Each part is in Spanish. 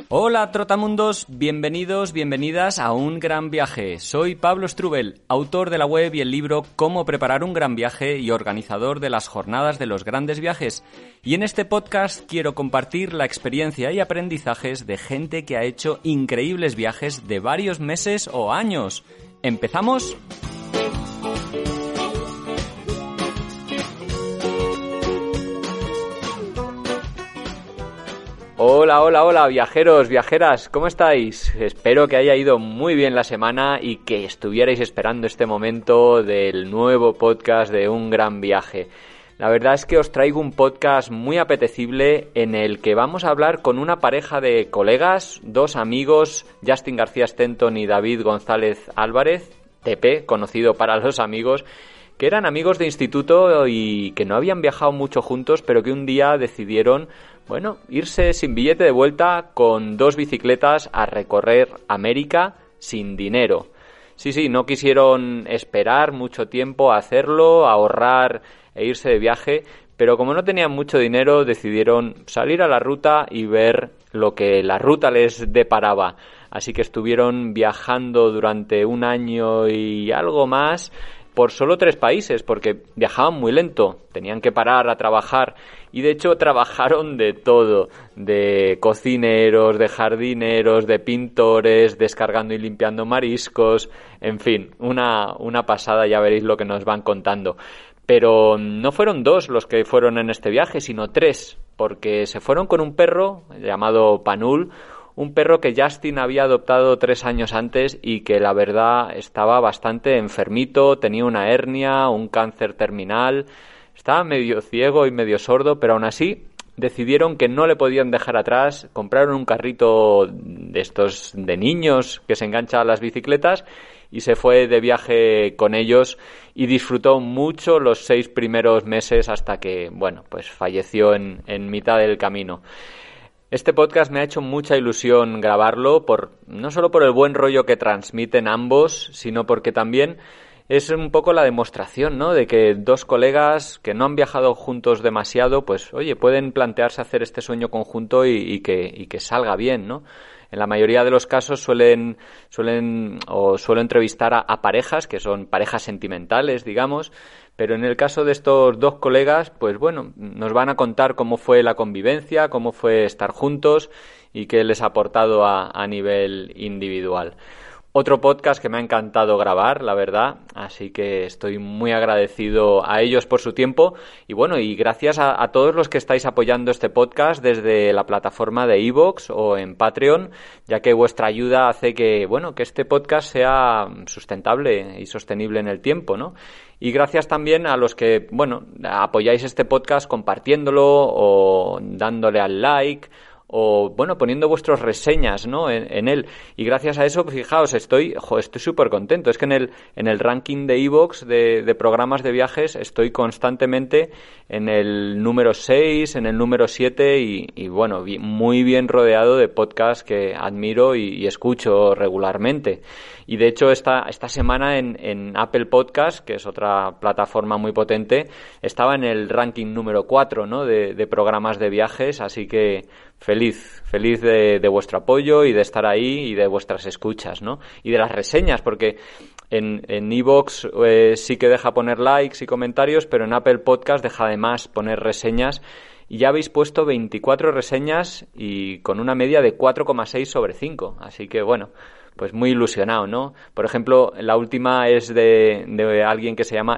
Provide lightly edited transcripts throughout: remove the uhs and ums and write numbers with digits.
Hola Trotamundos, bienvenidos, bienvenidas a Un Gran Viaje. Soy Pablo Strubel, autor de la web y el libro Cómo preparar un gran viaje y organizador de las jornadas de los grandes viajes. Y en este podcast quiero compartir la experiencia y aprendizajes de gente que ha hecho increíbles viajes de varios meses o años. ¿Empezamos? Hola, viajeros, viajeras, ¿cómo estáis? Espero que haya ido muy bien la semana y que estuvierais esperando este momento del nuevo podcast de Un Gran Viaje. La verdad es que os traigo un podcast muy apetecible en el que vamos a hablar con una pareja de colegas, dos amigos, Justin García Stenton y David González Álvarez, TP, conocido para los amigos, que eran amigos de instituto y que no habían viajado mucho juntos, pero que un día decidieron, irse sin billete de vuelta con dos bicicletas a recorrer América sin dinero. Sí, no quisieron esperar mucho tiempo a hacerlo, a ahorrar e irse de viaje, pero como no tenían mucho dinero, decidieron salir a la ruta y ver lo que la ruta les deparaba. Así que estuvieron viajando durante un año y algo más por solo 3 países, porque viajaban muy lento, tenían que parar a trabajar y de hecho trabajaron de todo, de cocineros, de jardineros, de pintores, descargando y limpiando mariscos, en fin, una pasada, ya veréis lo que nos van contando. Pero no fueron 2 los que fueron en este viaje, sino 3, porque se fueron con un perro llamado Panul, un perro que Justin había adoptado 3 años antes y que la verdad estaba bastante enfermito, tenía una hernia, un cáncer terminal, estaba medio ciego y medio sordo, pero aún así decidieron que no le podían dejar atrás, compraron un carrito de estos de niños que se engancha a las bicicletas y se fue de viaje con ellos y disfrutó mucho los 6 primeros meses hasta que, falleció en mitad del camino. Este podcast me ha hecho mucha ilusión grabarlo, no solo por el buen rollo que transmiten ambos, sino porque también es un poco la demostración, ¿no?, de que 2 colegas que no han viajado juntos demasiado, pueden plantearse hacer este sueño conjunto y que salga bien, ¿no? En la mayoría de los casos suelo entrevistar a parejas que son parejas sentimentales, digamos, pero en el caso de estos 2 colegas, nos van a contar cómo fue la convivencia, cómo fue estar juntos y qué les ha aportado a nivel individual. Otro podcast que me ha encantado grabar, la verdad, así que estoy muy agradecido a ellos por su tiempo y gracias a todos los que estáis apoyando este podcast desde la plataforma de iVoox o en Patreon, ya que vuestra ayuda hace que este podcast sea sustentable y sostenible en el tiempo, ¿no? Y gracias también a los que, apoyáis este podcast compartiéndolo o dándole al like o poniendo vuestras reseñas, ¿no?, en él. Y gracias a eso, fijaos, estoy súper contento. Es que en el ranking de iVoox de programas de viajes estoy constantemente en el número 6, en el número 7 y muy bien rodeado de podcasts que admiro y escucho regularmente. Y de hecho esta semana en Apple Podcast, que es otra plataforma muy potente, estaba en el ranking número 4, ¿no?, de programas de viajes, así que feliz de vuestro apoyo y de estar ahí y de vuestras escuchas, ¿no? Y de las reseñas, porque en iVoox sí que deja poner likes y comentarios, pero en Apple Podcast deja además poner reseñas. Y ya habéis puesto 24 reseñas y con una media de 4,6 sobre 5. Así que muy ilusionado, ¿no? Por ejemplo, la última es de alguien que se llama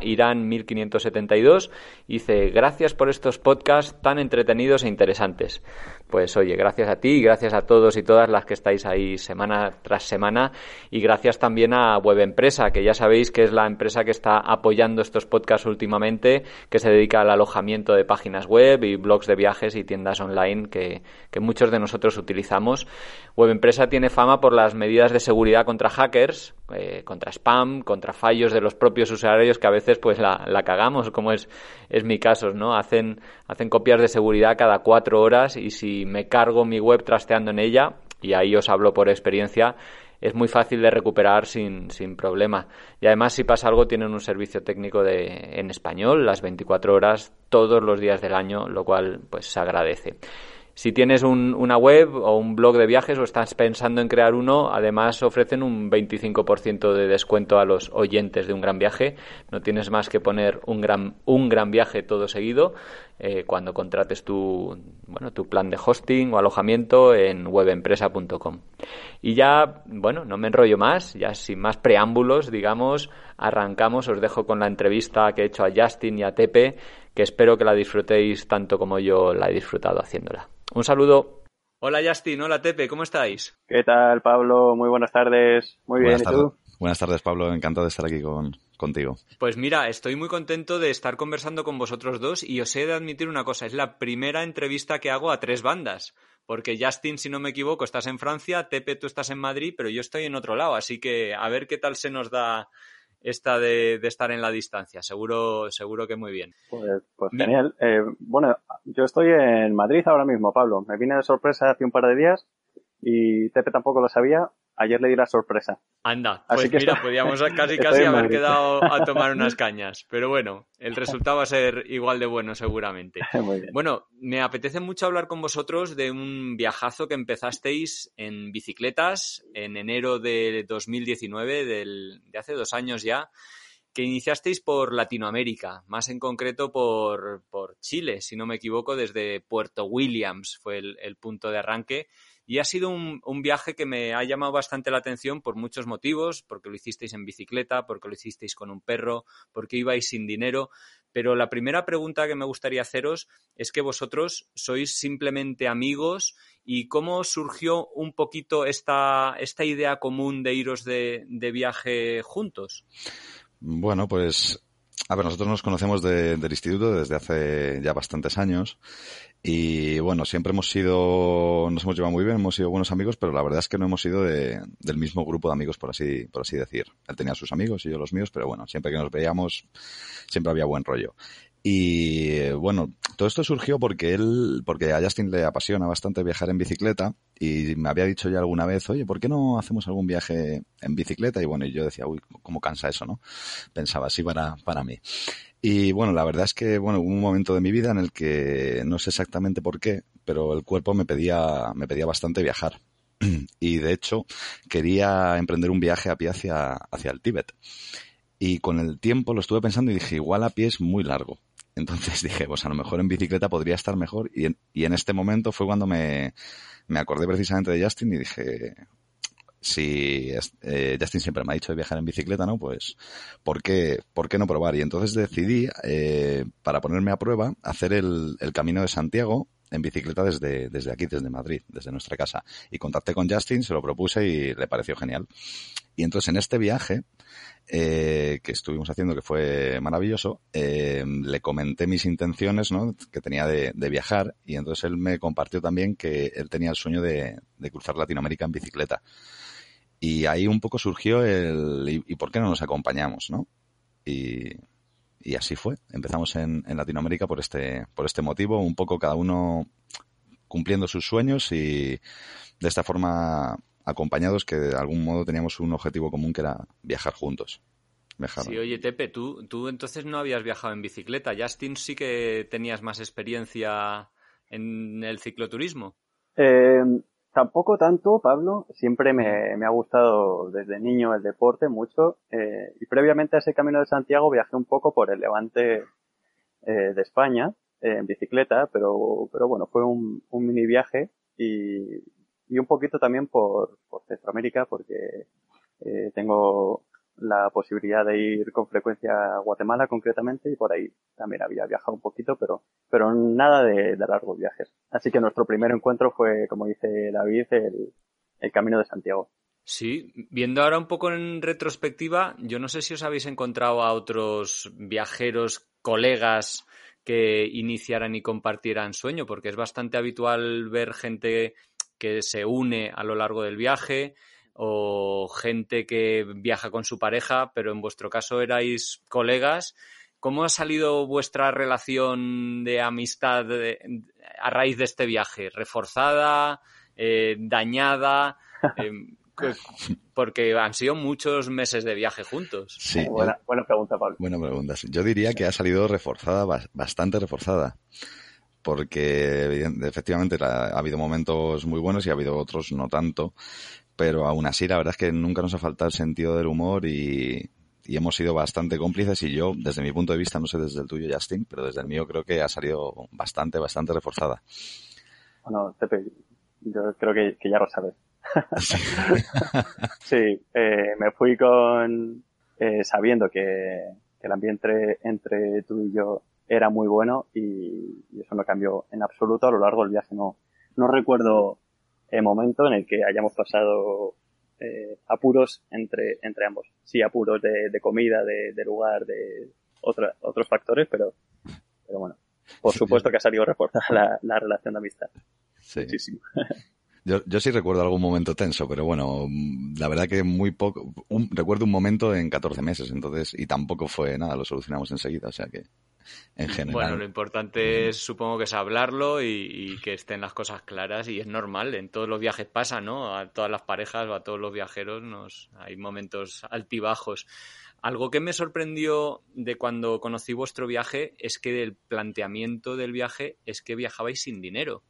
Irán1572 y dice: gracias por estos podcasts tan entretenidos e interesantes. Pues oye, gracias a ti y gracias a todos y todas las que estáis ahí semana tras semana y gracias también a Web Empresa, que ya sabéis que es la empresa que está apoyando estos podcasts últimamente, que se dedica al alojamiento de páginas web y blogs de viajes y tiendas online que muchos de nosotros utilizamos. Web Empresa tiene fama por las medidas de seguridad contra hackers, contra spam, contra fallos de los propios usuarios que a veces la cagamos, como es mi caso, ¿no? Hacen copias de seguridad cada 4 horas y si me cargo mi web trasteando en ella, y ahí os hablo por experiencia, es muy fácil de recuperar sin problema. Y además, si pasa algo, tienen un servicio técnico en español, las 24 horas, todos los días del año, lo cual se agradece. Si tienes una web o un blog de viajes o estás pensando en crear uno, además ofrecen un 25% de descuento a los oyentes de Un Gran Viaje. No tienes más que poner un gran viaje todo seguido cuando contrates tu plan de hosting o alojamiento en webempresa.com. Y ya, bueno, no me enrollo más, ya sin más preámbulos, digamos, arrancamos. Os dejo con la entrevista que he hecho a Justin y a Tepe, que espero que la disfrutéis tanto como yo la he disfrutado haciéndola. Un saludo. Hola Justin, hola Tepe, ¿cómo estáis? ¿Qué tal, Pablo? Muy buenas tardes. Muy bien, ¿y tú? Buenas tardes, Pablo. Encantado de estar aquí contigo. Pues mira, estoy muy contento de estar conversando con vosotros dos y os he de admitir una cosa, es la primera entrevista que hago a 3 bandas, porque Justin, si no me equivoco, estás en Francia, Tepe, tú estás en Madrid, pero yo estoy en otro lado, así que a ver qué tal se nos da esta de estar en la distancia, seguro que muy bien. Pues genial. Bueno, yo estoy en Madrid ahora mismo, Pablo. Me vine de sorpresa hace un par de días y Tepe tampoco lo sabía. Ayer le di la sorpresa. Anda, pues así que mira, podíamos casi haber quedado a tomar unas cañas. Pero bueno, el resultado va a ser igual de bueno seguramente. Muy bien. Bueno, me apetece mucho hablar con vosotros de un viajazo que empezasteis en bicicletas en enero de 2019, de hace 2 años ya, que iniciasteis por Latinoamérica, más en concreto por Chile, si no me equivoco, desde Puerto Williams fue el punto de arranque. Y ha sido un viaje que me ha llamado bastante la atención por muchos motivos, porque lo hicisteis en bicicleta, porque lo hicisteis con un perro, porque ibais sin dinero. Pero la primera pregunta que me gustaría haceros es que vosotros sois simplemente amigos y cómo surgió un poquito esta idea común de iros de viaje juntos. Bueno, pues a ver, nosotros nos conocemos del instituto desde hace ya bastantes años y bueno, siempre nos hemos llevado muy bien, hemos sido buenos amigos, pero la verdad es que no hemos sido del mismo grupo de amigos, por así decir. Él tenía sus amigos y yo los míos, pero bueno, siempre que nos veíamos siempre había buen rollo. Y bueno, todo esto surgió porque a Justin le apasiona bastante viajar en bicicleta y me había dicho ya alguna vez, oye, ¿por qué no hacemos algún viaje en bicicleta? Y bueno, y yo decía, uy, cómo cansa eso, ¿no? Pensaba así para mí. Y bueno, la verdad es que hubo un momento de mi vida en el que no sé exactamente por qué, pero el cuerpo me pedía bastante viajar. Y de hecho, quería emprender un viaje a pie hacia el Tíbet. Y con el tiempo lo estuve pensando y dije, igual a pie es muy largo. Entonces dije, pues a lo mejor en bicicleta podría estar mejor. Y en este momento fue cuando me acordé precisamente de Justin y dije, si Justin siempre me ha dicho de viajar en bicicleta, ¿no? Pues, ¿por qué no probar? Y entonces decidí, para ponerme a prueba, hacer el Camino de Santiago en bicicleta desde aquí, desde Madrid, desde nuestra casa. Y contacté con Justin, se lo propuse y le pareció genial. Y entonces en este viaje que estuvimos haciendo, que fue maravilloso, le comenté mis intenciones, ¿no?, que tenía de viajar, y entonces él me compartió también que él tenía el sueño de cruzar Latinoamérica en bicicleta. Y ahí un poco surgió ¿y por qué no nos acompañamos, no? Y así fue. Empezamos en Latinoamérica por este motivo, un poco cada uno cumpliendo sus sueños y de esta forma acompañados, que de algún modo teníamos un objetivo común que era viajar juntos. Sí, oye, Tepe, tú entonces no habías viajado en bicicleta. Justin, sí que tenías más experiencia en el cicloturismo. Tampoco tanto, Pablo. Siempre me ha gustado desde niño el deporte mucho. Y previamente a ese Camino de Santiago viajé un poco por el levante de España en bicicleta, pero bueno, fue un mini viaje y un poquito también por Centroamérica, porque tengo la posibilidad de ir con frecuencia a Guatemala concretamente, y por ahí también había viajado un poquito, pero nada de largos viajes. Así que nuestro primer encuentro fue, como dice David, el Camino de Santiago. Sí, viendo ahora un poco en retrospectiva, yo no sé si os habéis encontrado a otros viajeros, colegas que iniciaran y compartieran sueño, porque es bastante habitual ver gente que se une a lo largo del viaje o gente que viaja con su pareja, pero en vuestro caso erais colegas. ¿Cómo ha salido vuestra relación de amistad a raíz de este viaje? ¿Reforzada? ¿Dañada? Porque han sido muchos meses de viaje juntos. Sí, buena pregunta, Pablo. Buena pregunta. Yo diría que ha salido reforzada, bastante reforzada. porque efectivamente ha habido momentos muy buenos y ha habido otros no tanto, pero aún así la verdad es que nunca nos ha faltado el sentido del humor y hemos sido bastante cómplices y yo, desde mi punto de vista, no sé desde el tuyo, Justin, pero desde el mío creo que ha salido bastante reforzada. Bueno, Pepe, yo creo que ya lo sabes. Sí. Sí, me fui sabiendo que el ambiente entre tú y yo era muy bueno y eso no cambió en absoluto a lo largo del viaje. No recuerdo el momento en el que hayamos pasado apuros entre ambos. Sí, apuros de comida, de lugar, de otros factores, pero bueno, por supuesto que ha salido reforzada la relación de amistad. Sí. Muchísimo. Yo sí recuerdo algún momento tenso, pero bueno, la verdad que muy poco. Recuerdo un momento en 14 meses, entonces, y tampoco fue nada, lo solucionamos enseguida, o sea que, en general. Bueno, lo importante es, supongo que es hablarlo y que estén las cosas claras y es normal, en todos los viajes pasa, ¿no? A todas las parejas o a todos los viajeros hay momentos altibajos. Algo que me sorprendió de cuando conocí vuestro viaje es que el planteamiento del viaje es que viajabais sin dinero.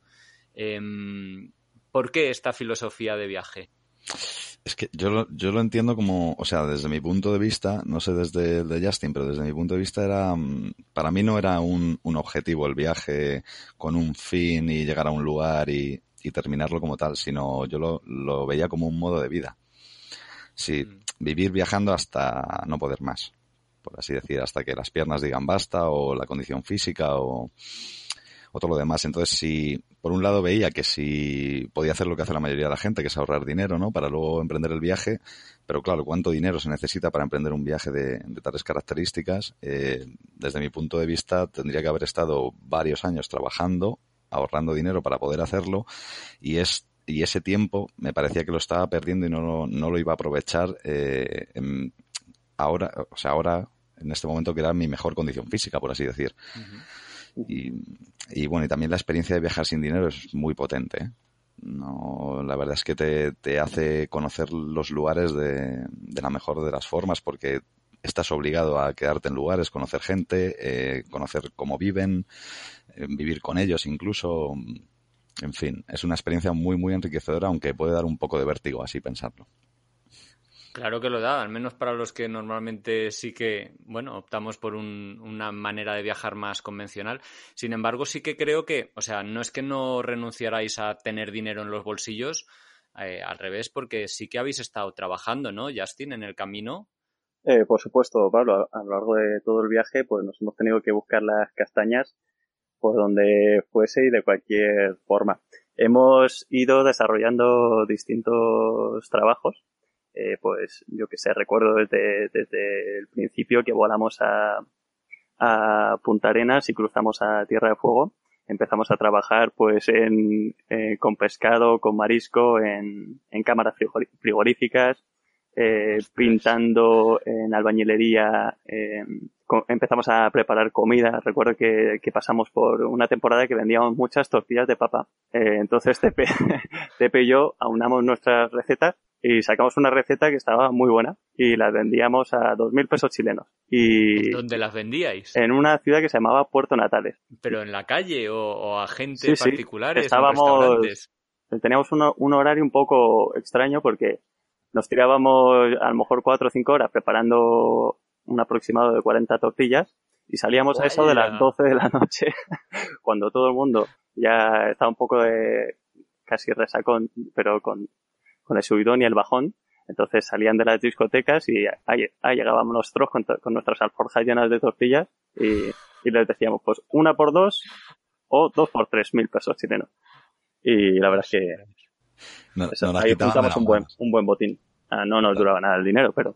¿Por qué esta filosofía de viaje? Es que yo lo entiendo como, o sea, desde mi punto de vista, no sé desde el de Justin, pero desde mi punto de vista para mí no era un objetivo el viaje con un fin y llegar a un lugar y terminarlo como tal, sino yo lo veía como un modo de vida. Sí, vivir viajando hasta no poder más, por así decir, hasta que las piernas digan basta o la condición física o todo lo demás. Entonces, si por un lado veía que si podía hacer lo que hace la mayoría de la gente, que es ahorrar dinero, ¿no? Para luego emprender el viaje, pero claro, ¿cuánto dinero se necesita para emprender un viaje de tales características? Desde mi punto de vista, tendría que haber estado varios años trabajando, ahorrando dinero para poder hacerlo, y ese tiempo me parecía que lo estaba perdiendo y no lo iba a aprovechar ahora, en este momento, que era mi mejor condición física, por así decir. Uh-huh. Y bueno, y también la experiencia de viajar sin dinero es muy potente, ¿eh? No, la verdad es que te hace conocer los lugares de la mejor de las formas, porque estás obligado a quedarte en lugares, conocer gente, conocer cómo viven, vivir con ellos incluso. En fin, es una experiencia muy, muy enriquecedora, aunque puede dar un poco de vértigo así pensarlo. Claro que lo da, al menos para los que normalmente sí que, bueno, optamos por una manera de viajar más convencional. Sin embargo, sí que creo que, o sea, no es que no renunciarais a tener dinero en los bolsillos, al revés, porque sí que habéis estado trabajando, ¿no, Justin, en el camino? Por supuesto, Pablo, a lo largo de todo el viaje, pues nos hemos tenido que buscar las castañas por donde fuese y de cualquier forma. Hemos ido desarrollando distintos trabajos. Pues yo que sé, recuerdo desde el principio que volamos a Punta Arenas y cruzamos a Tierra de Fuego. Empezamos a trabajar pues con pescado, con marisco, en cámaras frigoríficas, pintando en albañilería, empezamos a preparar comida. Recuerdo que pasamos por una temporada que vendíamos muchas tortillas de papa. Entonces Tepe y yo aunamos nuestras recetas y sacamos una receta que estaba muy buena y las vendíamos a 2.000 pesos chilenos. Y ¿dónde las vendíais? En una ciudad que se llamaba Puerto Natales. ¿Pero en la calle o a gente sí, particulares? Estábamos, en restaurantes? Teníamos un horario un poco extraño porque nos tirábamos a lo mejor 4 o 5 horas preparando un aproximado de 40 tortillas y salíamos a eso de las 12 de la noche cuando todo el mundo ya estaba un poco de casi resacón, pero con el subidón y el bajón. Entonces salían de las discotecas y ahí llegábamos nosotros con nuestras alforjas llenas de tortillas y les decíamos pues 1 por 2 o 2 por 3.000 pesos chilenos. Y la verdad es que ahí juntamos un buen botín. No nos duraba nada el dinero, pero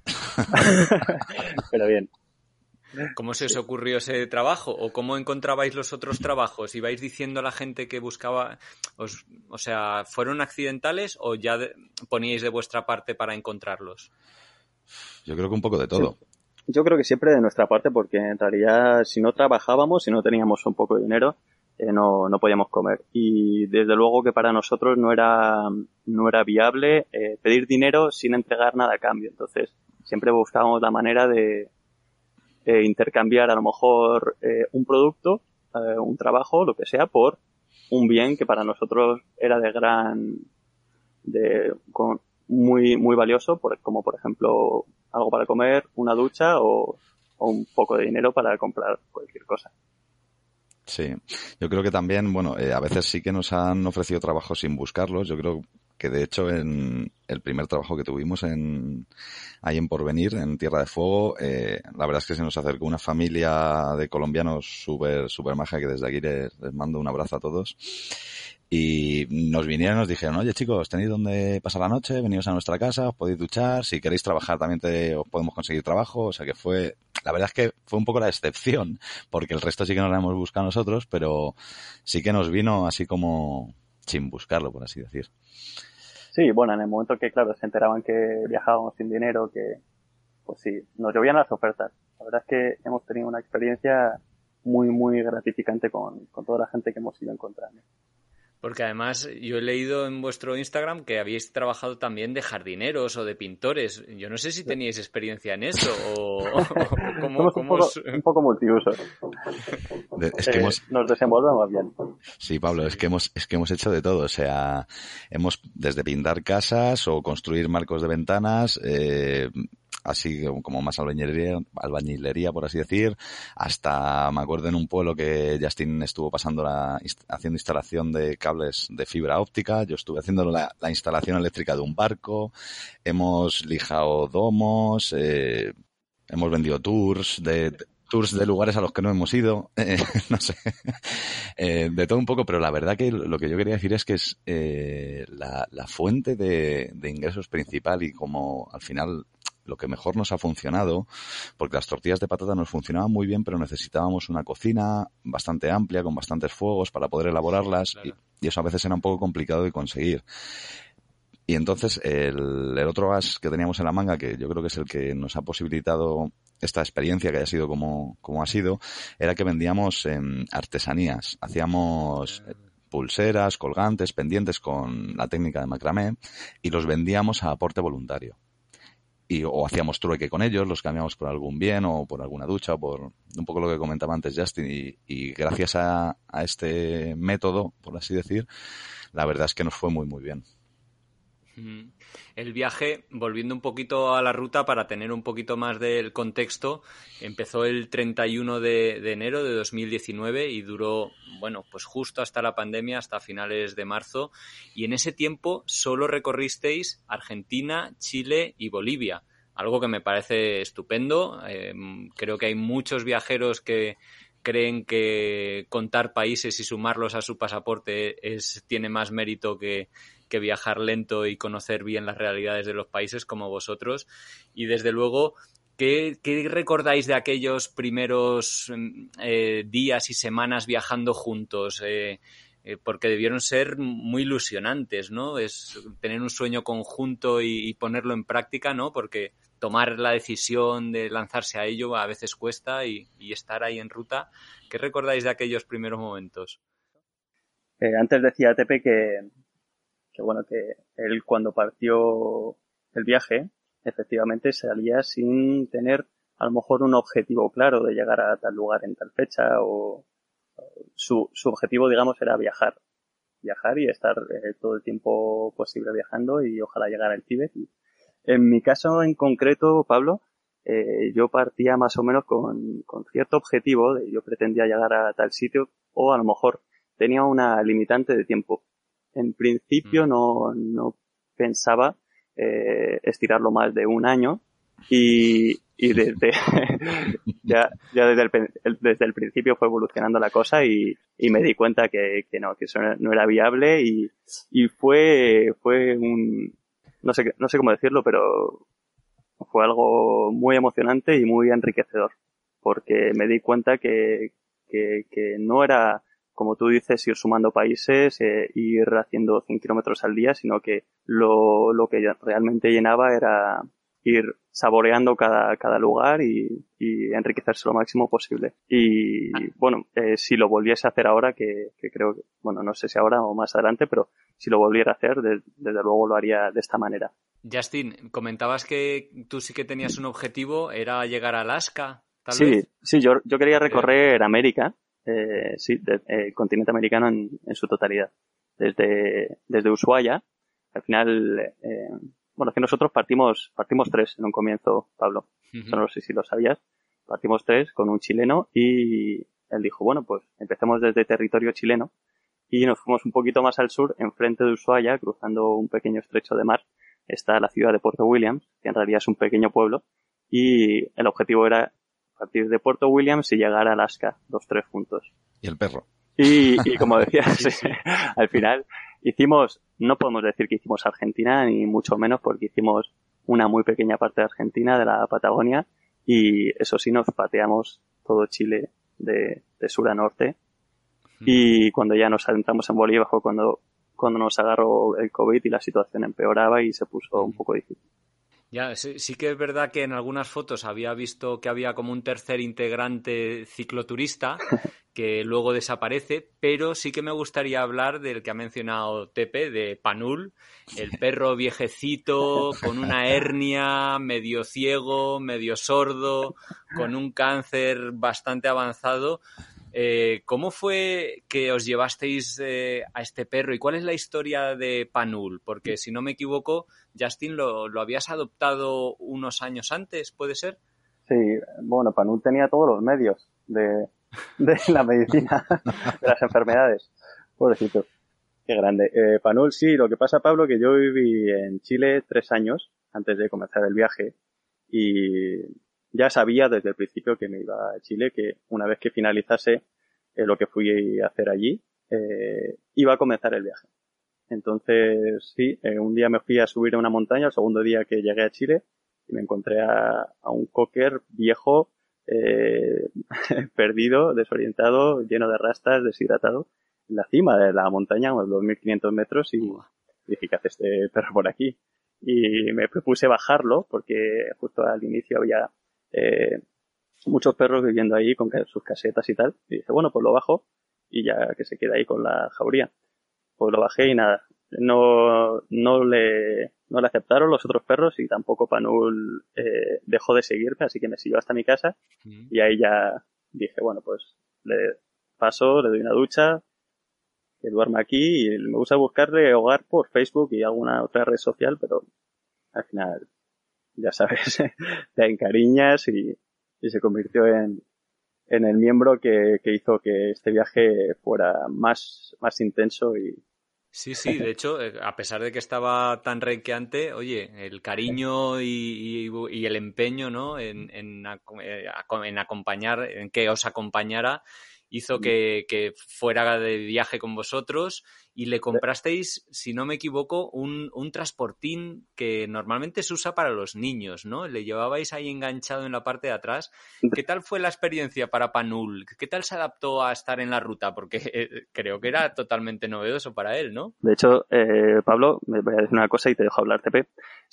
pero bien. ¿Cómo se os ocurrió ese trabajo? ¿O cómo encontrabais los otros trabajos? ¿Ibais diciendo a la gente que buscaba? O sea, ¿fueron accidentales o ya poníais de vuestra parte para encontrarlos? Yo creo que un poco de todo. Sí. Yo creo que siempre de nuestra parte, porque en realidad si no trabajábamos, si no teníamos un poco de dinero, no podíamos comer. Y desde luego que para nosotros no era viable pedir dinero sin entregar nada a cambio. Entonces siempre buscábamos la manera de intercambiar a lo mejor un producto un trabajo, lo que sea, por un bien que para nosotros era muy, muy valioso, como por ejemplo algo para comer, una ducha o un poco de dinero para comprar cualquier cosa. Sí, yo creo que también, bueno, a veces sí que nos han ofrecido trabajos sin buscarlos. Yo creo que de hecho en el primer trabajo que tuvimos ahí en Porvenir, en Tierra de Fuego, la verdad es que se nos acercó una familia de colombianos súper maja, que desde aquí les mando un abrazo a todos. Y nos vinieron y nos dijeron, oye chicos, ¿tenéis dónde pasar la noche? Venidos a nuestra casa, os podéis duchar, si queréis trabajar también os podemos conseguir trabajo. O sea que la verdad es que fue un poco la excepción, porque el resto sí que nos la hemos buscado nosotros, pero sí que nos vino así como sin buscarlo, por así decir. Sí, bueno, en el momento que, claro, se enteraban que viajábamos sin dinero, pues sí, nos llovían las ofertas. La verdad es que hemos tenido una experiencia muy, muy gratificante con toda la gente que hemos ido encontrando. Porque además yo he leído en vuestro Instagram que habéis trabajado también de jardineros o de pintores. Yo no sé si teníais experiencia en eso o cómo... Somos un poco multiusos. Nos desenvolvemos bien. Sí, Pablo, es que hemos hecho de todo. O sea, hemos desde pintar casas o construir marcos de ventanas, así como más albañilería, por así decir, hasta me acuerdo en un pueblo que Justin estuvo haciendo instalación de cables de fibra óptica, yo estuve haciendo la instalación eléctrica de un barco, hemos lijado domos, hemos vendido tours de lugares a los que no hemos ido, no sé, de todo un poco, pero la verdad que lo que yo quería decir es que es la fuente de ingresos principal y como al final lo que mejor nos ha funcionado, porque las tortillas de patata nos funcionaban muy bien, pero necesitábamos una cocina bastante amplia, con bastantes fuegos para poder elaborarlas, claro. y eso a veces era un poco complicado de conseguir. Y entonces el otro as que teníamos en la manga, que yo creo que es el que nos ha posibilitado esta experiencia que haya sido como ha sido, era que vendíamos artesanías. Hacíamos pulseras, colgantes, pendientes con la técnica de macramé y los vendíamos a aporte voluntario. O hacíamos trueque con ellos, los cambiamos por algún bien o por alguna ducha o por un poco lo que comentaba antes Justin y gracias a este método, por así decir, la verdad es que nos fue muy muy bien. El viaje, volviendo un poquito a la ruta para tener un poquito más del contexto, empezó el 31 de enero de 2019 y duró, bueno, pues justo hasta la pandemia, hasta finales de marzo. Y en ese tiempo solo recorristeis Argentina, Chile y Bolivia, algo que me parece estupendo. Creo que hay muchos viajeros que creen que contar países y sumarlos a su pasaporte tiene más mérito que viajar lento y conocer bien las realidades de los países como vosotros. Y desde luego, ¿qué recordáis de aquellos primeros días y semanas viajando juntos? Porque debieron ser muy ilusionantes, ¿no? Es tener un sueño conjunto y ponerlo en práctica, ¿no? Porque tomar la decisión de lanzarse a ello a veces cuesta y estar ahí en ruta. ¿Qué recordáis de aquellos primeros momentos? Antes decía Tepe que bueno, que él cuando partió el viaje, efectivamente salía sin tener a lo mejor un objetivo claro de llegar a tal lugar en tal fecha o su objetivo, digamos, era viajar y estar todo el tiempo posible viajando y ojalá llegar al Tíbet. En mi caso en concreto, Pablo, yo partía más o menos con cierto objetivo yo pretendía llegar a tal sitio o a lo mejor tenía una limitante de tiempo. En principio no pensaba estirarlo más de un año y desde ya desde el principio fue evolucionando la cosa y me di cuenta que eso no era viable y fue un no sé cómo decirlo, pero fue algo muy emocionante y muy enriquecedor porque me di cuenta que no era, como tú dices, ir sumando países, ir haciendo 100 kilómetros al día, sino que lo que realmente llenaba era ir saboreando cada lugar y enriquecerse lo máximo posible. Y bueno, si lo volviese a hacer ahora, que creo que, bueno, no sé si ahora o más adelante, pero si lo volviera a hacer, desde luego lo haría de esta manera. Justin, comentabas que tú sí que tenías un objetivo, era llegar a Alaska, tal vez. Sí, yo quería recorrer América. sí, el continente americano en su totalidad. Desde Ushuaia, al final, bueno, que nosotros partimos 3 en un comienzo, Pablo. Eso no sé si lo sabías. Partimos 3 con un chileno y él dijo, bueno, pues empecemos desde territorio chileno y nos fuimos un poquito más al sur, enfrente de Ushuaia, cruzando un pequeño estrecho de mar. Está la ciudad de Puerto Williams, que en realidad es un pequeño pueblo, y el objetivo era partir de Puerto Williams y llegar a Alaska, los 3 juntos. Y el perro. Y como decías, sí. Al final no podemos decir que hicimos Argentina, ni mucho menos, porque hicimos una muy pequeña parte de Argentina, de la Patagonia, y eso sí, nos pateamos todo Chile de sur a norte. Y cuando ya nos adentramos en Bolivia fue cuando nos agarró el COVID y la situación empeoraba y se puso un poco difícil. Ya, sí que es verdad que en algunas fotos había visto que había como un tercer integrante cicloturista que luego desaparece, pero sí que me gustaría hablar del que ha mencionado Tepe, de Panul, el perro viejecito con una hernia, medio ciego, medio sordo, con un cáncer bastante avanzado. ¿Cómo fue que os llevasteis a este perro y cuál es la historia de Panul? Porque si no me equivoco, Justin, lo habías adoptado unos años antes, ¿puede ser? Sí, bueno, Panul tenía todos los medios de la medicina, de las enfermedades. Pobrecito, qué grande. Panul, sí, lo que pasa, Pablo, que yo viví en Chile 3 años antes de comenzar el viaje y ya sabía desde el principio que me iba a Chile, que una vez que finalizase lo que fui a hacer allí, iba a comenzar el viaje. Entonces, sí, un día me fui a subir a una montaña, el segundo día que llegué a Chile, y me encontré a un cocker viejo, perdido, desorientado, lleno de rastas, deshidratado, en la cima de la montaña, a unos 2.500 metros, y dije, ¿qué hace este perro por aquí? Y me propuse bajarlo, porque justo al inicio había muchos perros viviendo ahí con sus casetas y tal. Y dije, bueno, pues lo bajo y ya que se queda ahí con la jauría. Pues lo bajé y nada, no le aceptaron los otros perros y tampoco Panul dejó de seguirme, así que me siguió hasta mi casa y ahí ya dije, bueno, pues le paso, le doy una ducha, que duerma aquí y me gusta buscarle hogar por Facebook y alguna otra red social, pero al final, ya sabes, te encariñas y se convirtió en el miembro que hizo que este viaje fuera más intenso y... Sí, de hecho, a pesar de que estaba tan renqueante, oye, el cariño y el empeño, ¿no? en acompañar, en que os acompañara, hizo que fuera de viaje con vosotros y le comprasteis, si no me equivoco, un transportín que normalmente se usa para los niños, ¿no? Le llevabais ahí enganchado en la parte de atrás. ¿Qué tal fue la experiencia para Panul? ¿Qué tal se adaptó a estar en la ruta? Porque creo que era totalmente novedoso para él, ¿no? De hecho, Pablo, me voy a decir una cosa y te dejo hablar, Tepe.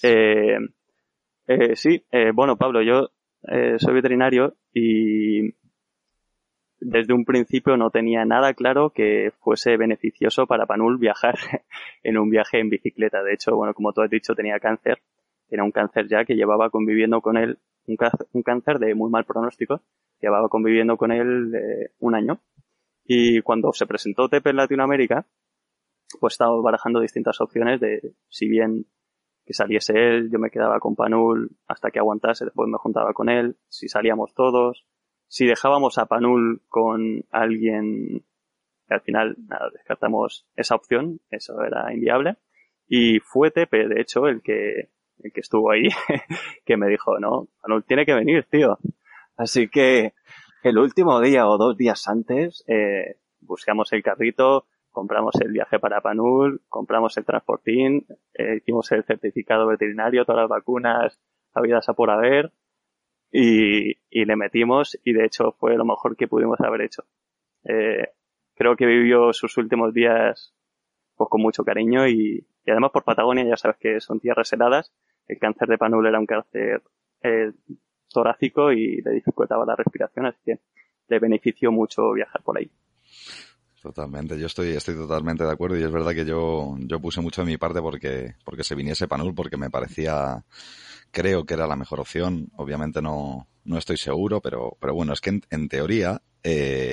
Sí, bueno, Pablo, yo soy veterinario y desde un principio no tenía nada claro que fuese beneficioso para Panul viajar en un viaje en bicicleta. De hecho, bueno, como tú has dicho, tenía un cáncer ya que llevaba conviviendo con él, un cáncer de muy mal pronóstico, llevaba conviviendo con él 1 año. Y cuando se presentó Tepe en Latinoamérica, pues estaba barajando distintas opciones de, si bien que saliese él, yo me quedaba con Panul hasta que aguantase, después me juntaba con él, si salíamos todos, si dejábamos a Panul con alguien, que al final nada, descartamos esa opción, eso era inviable, y fue Tepe, de hecho, el que estuvo ahí, que me dijo, no, Panul tiene que venir, tío. Así que el último día o 2 días antes, buscamos el carrito, compramos el viaje para Panul, compramos el transportín, hicimos el certificado veterinario, todas las vacunas habidas a por haber, y le metimos, y de hecho fue lo mejor que pudimos haber hecho. Creo que vivió sus últimos días pues con mucho cariño y además por Patagonia, ya sabes que son tierras heladas, el cáncer de Panul era un cáncer torácico y le dificultaba la respiración, así que le benefició mucho viajar por ahí. Totalmente, yo estoy totalmente de acuerdo y es verdad que yo puse mucho de mi parte porque se viniese Panul, porque me parecía, creo que era la mejor opción. Obviamente no estoy seguro, pero bueno, es que en teoría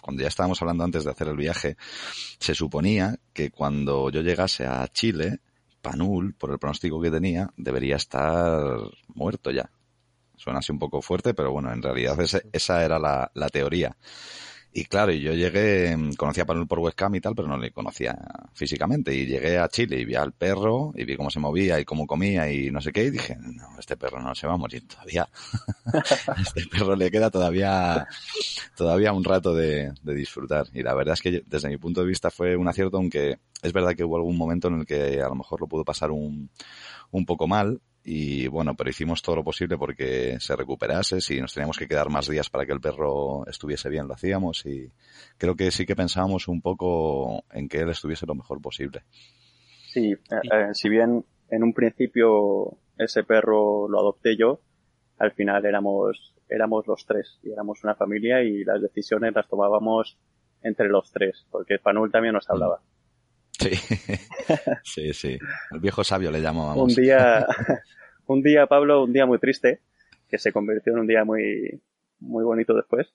cuando ya estábamos hablando antes de hacer el viaje, se suponía que cuando yo llegase a Chile, Panul, por el pronóstico que tenía, debería estar muerto ya. Suena así un poco fuerte, pero bueno, en realidad esa era la teoría. Y claro, yo llegué, conocía a Panul por webcam y tal, pero no le conocía físicamente. Y llegué a Chile y vi al perro, y vi cómo se movía y cómo comía y no sé qué, y dije, no, este perro no se va a morir todavía. A este perro le queda todavía un rato de disfrutar. Y la verdad es que desde mi punto de vista fue un acierto, aunque es verdad que hubo algún momento en el que a lo mejor lo pudo pasar un poco mal. Y bueno, pero hicimos todo lo posible porque se recuperase. Si nos teníamos que quedar más días para que el perro estuviese bien, lo hacíamos. Y creo que sí que pensábamos un poco en que él estuviese lo mejor posible. Sí, si bien en un principio ese perro lo adopté yo, al final éramos los tres y éramos una familia y las decisiones las tomábamos entre los tres, porque Panul también nos hablaba. Sí, sí. El viejo sabio le llamábamos. Un día, Pablo, un día muy triste, que se convirtió en un día muy, muy bonito después.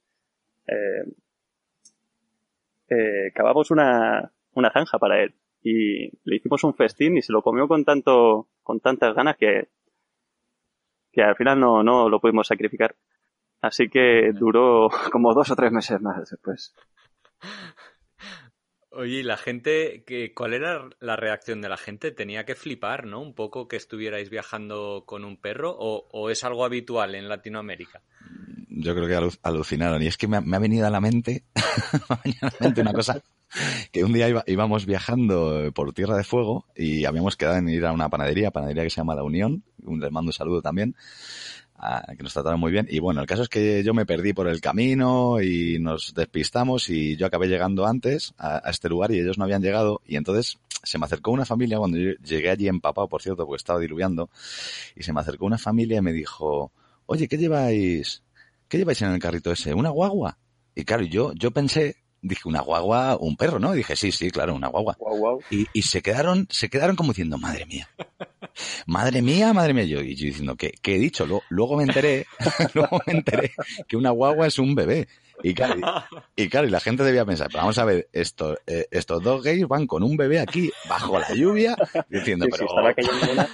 Cavamos una zanja para él y le hicimos un festín y se lo comió con tantas ganas que al final no lo pudimos sacrificar. Así que duró como 2 o 3 meses más después. Oye, ¿y la gente, cuál era la reacción de la gente? Tenía que flipar, ¿no? Un poco que estuvierais viajando con un perro, o es algo habitual en Latinoamérica. Yo creo que alucinaron. Y es que me ha venido a la mente, una cosa, que un día íbamos viajando por Tierra de Fuego y habíamos quedado en ir a una panadería que se llama La Unión. Les mando un saludo también. Que nos trataron muy bien. Y bueno, el caso es que yo me perdí por el camino y nos despistamos y yo acabé llegando antes a este lugar y ellos no habían llegado. Y entonces se me acercó una familia cuando yo llegué allí empapado, por cierto, porque estaba diluviando. Y se me acercó una familia y me dijo, oye, ¿qué lleváis en el carrito ese? ¿Una guagua? Y claro, yo pensé, dije, una guagua, un perro, ¿no? Y dije, sí, claro, una guagua. Wow. Y se quedaron como diciendo, madre mía. Madre mía, yo diciendo, ¿qué he dicho? Luego me enteré que una guagua es un bebé. Y claro, y la gente debía pensar, pero vamos a ver, estos dos gays van con un bebé aquí, bajo la lluvia, diciendo, sí, pero... estaba cayendo una...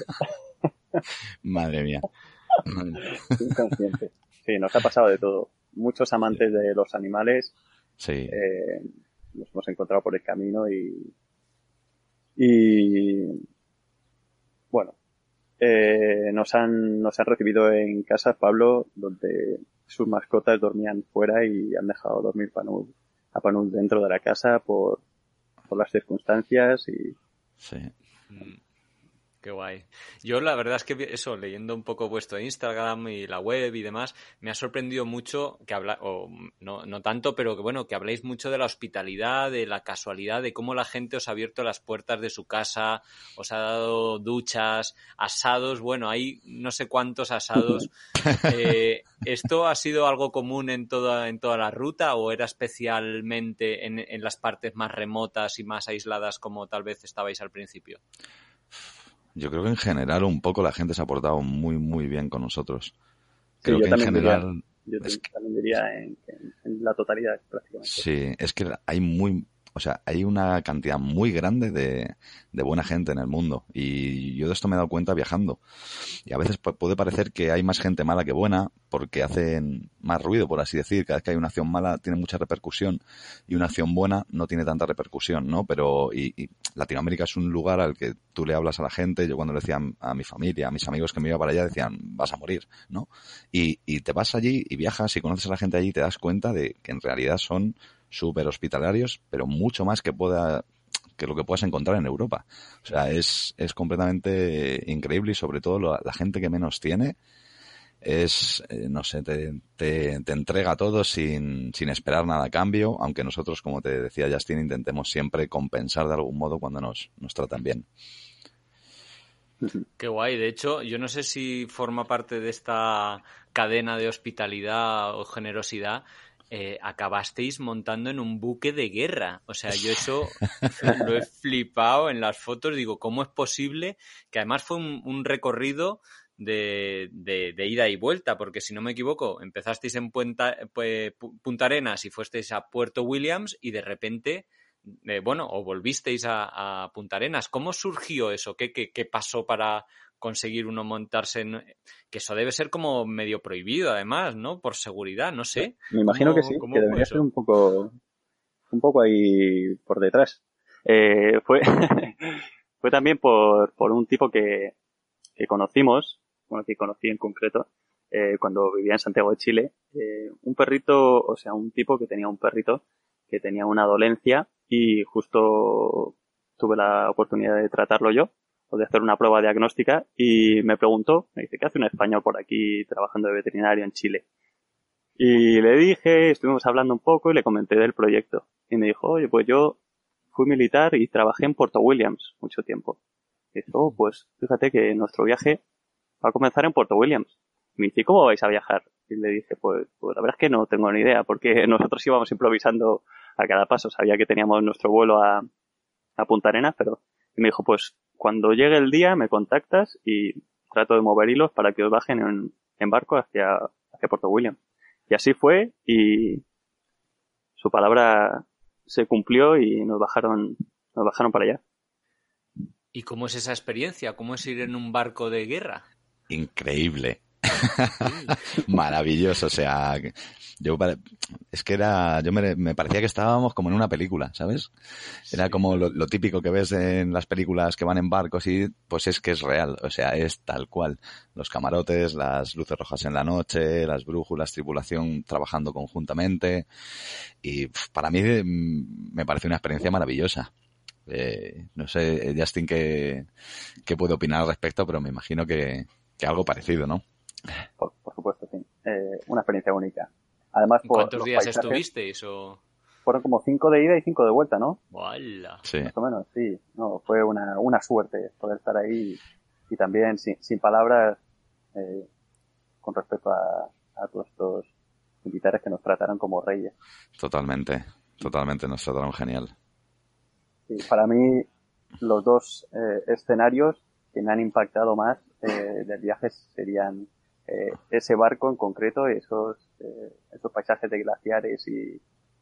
Madre mía. Inconsciente. Sí, nos ha pasado de todo. Muchos amantes de los animales. Sí. Nos hemos encontrado por el camino y bueno, nos han recibido en casa, Pablo, donde sus mascotas dormían fuera y han dejado dormir a Panul dentro de la casa por las circunstancias y... Sí. Qué guay. Yo la verdad es que eso, leyendo un poco vuestro Instagram y la web y demás, me ha sorprendido mucho que no tanto, pero que bueno, que habléis mucho de la hospitalidad, de la casualidad, de cómo la gente os ha abierto las puertas de su casa, os ha dado duchas, asados, bueno, hay no sé cuántos asados. ¿Esto ha sido algo común en toda la ruta o era especialmente en las partes más remotas y más aisladas como tal vez estabais al principio? Yo creo que en general un poco la gente se ha portado muy, muy bien con nosotros. Creo sí, que en general... Yo también diría en la totalidad prácticamente. Sí, es que hay una cantidad muy grande de buena gente en el mundo y yo de esto me he dado cuenta viajando. Y a veces puede parecer que hay más gente mala que buena porque hacen más ruido, por así decir. Cada vez que hay una acción mala tiene mucha repercusión y una acción buena no tiene tanta repercusión, ¿no? Pero y Latinoamérica es un lugar al que tú le hablas a la gente. Yo cuando le decía a mi familia, a mis amigos que me iba para allá, decían, vas a morir, ¿no? Y te vas allí y viajas y conoces a la gente allí y te das cuenta de que en realidad son súper hospitalarios, pero mucho más que lo que puedas encontrar en Europa. O sea, es completamente increíble y sobre todo la gente que menos tiene no sé, te entrega todo sin esperar nada a cambio, aunque nosotros, como te decía Justin, intentemos siempre compensar de algún modo cuando nos tratan bien. Qué guay. De hecho, yo no sé si forma parte de esta cadena de hospitalidad o generosidad acabasteis montando en un buque de guerra. O sea, yo eso lo he flipado en las fotos. Digo, ¿cómo es posible? Que además fue un recorrido de ida y vuelta, porque si no me equivoco, empezasteis en Punta Arenas y fuisteis a Puerto Williams y de repente, o volvisteis a Punta Arenas. ¿Cómo surgió eso? ¿Qué pasó para conseguir uno montarse en...? Que eso debe ser como medio prohibido, además, ¿no? Por seguridad, no sé. Me imagino que sí, que debería ser un poco ahí por detrás. Fue también por un tipo que conocimos, bueno, que conocí en concreto, cuando vivía en Santiago de Chile, un tipo que tenía un perrito que tenía una dolencia y justo tuve la oportunidad de tratarlo yo, o de hacer una prueba diagnóstica, y me dice, ¿qué hace un español por aquí trabajando de veterinario en Chile? Y le dije, estuvimos hablando un poco y le comenté del proyecto. Y me dijo, oye, pues yo fui militar y trabajé en Puerto Williams mucho tiempo. Y dice, pues fíjate que nuestro viaje va a comenzar en Puerto Williams. Y me dice, ¿cómo vais a viajar? Y le dije, pues la verdad es que no tengo ni idea, porque nosotros íbamos improvisando a cada paso. Sabía que teníamos nuestro vuelo a Punta Arenas, y me dijo, pues cuando llegue el día me contactas y trato de mover hilos para que os bajen en barco hacia Puerto Williams. Y así fue, y su palabra se cumplió y nos bajaron para allá. ¿Y cómo es esa experiencia? ¿Cómo es ir en un barco de guerra? Increíble. Maravilloso, o sea, me parecía que estábamos como en una película, ¿sabes? Era como lo típico que ves en las películas que van en barcos y pues es que es real, o sea, es tal cual. Los camarotes, las luces rojas en la noche, las brújulas, tripulación trabajando conjuntamente, y para mí me parece una experiencia maravillosa. No sé, Justin, qué puede opinar al respecto, pero me imagino que algo parecido, ¿no? Por supuesto, sí. Una experiencia única. Además, ¿cuántos días estuvisteis? Fueron como 5 de ida y 5 de vuelta, ¿no? ¡Hala! Sí. Más o menos, sí. No, fue una suerte poder estar ahí y también sin palabras con respecto a todos estos militares que nos trataron como reyes. Totalmente, nos trataron genial. Sí, para mí, los dos escenarios que me han impactado más del viaje serían ese barco en concreto, esos paisajes de glaciares y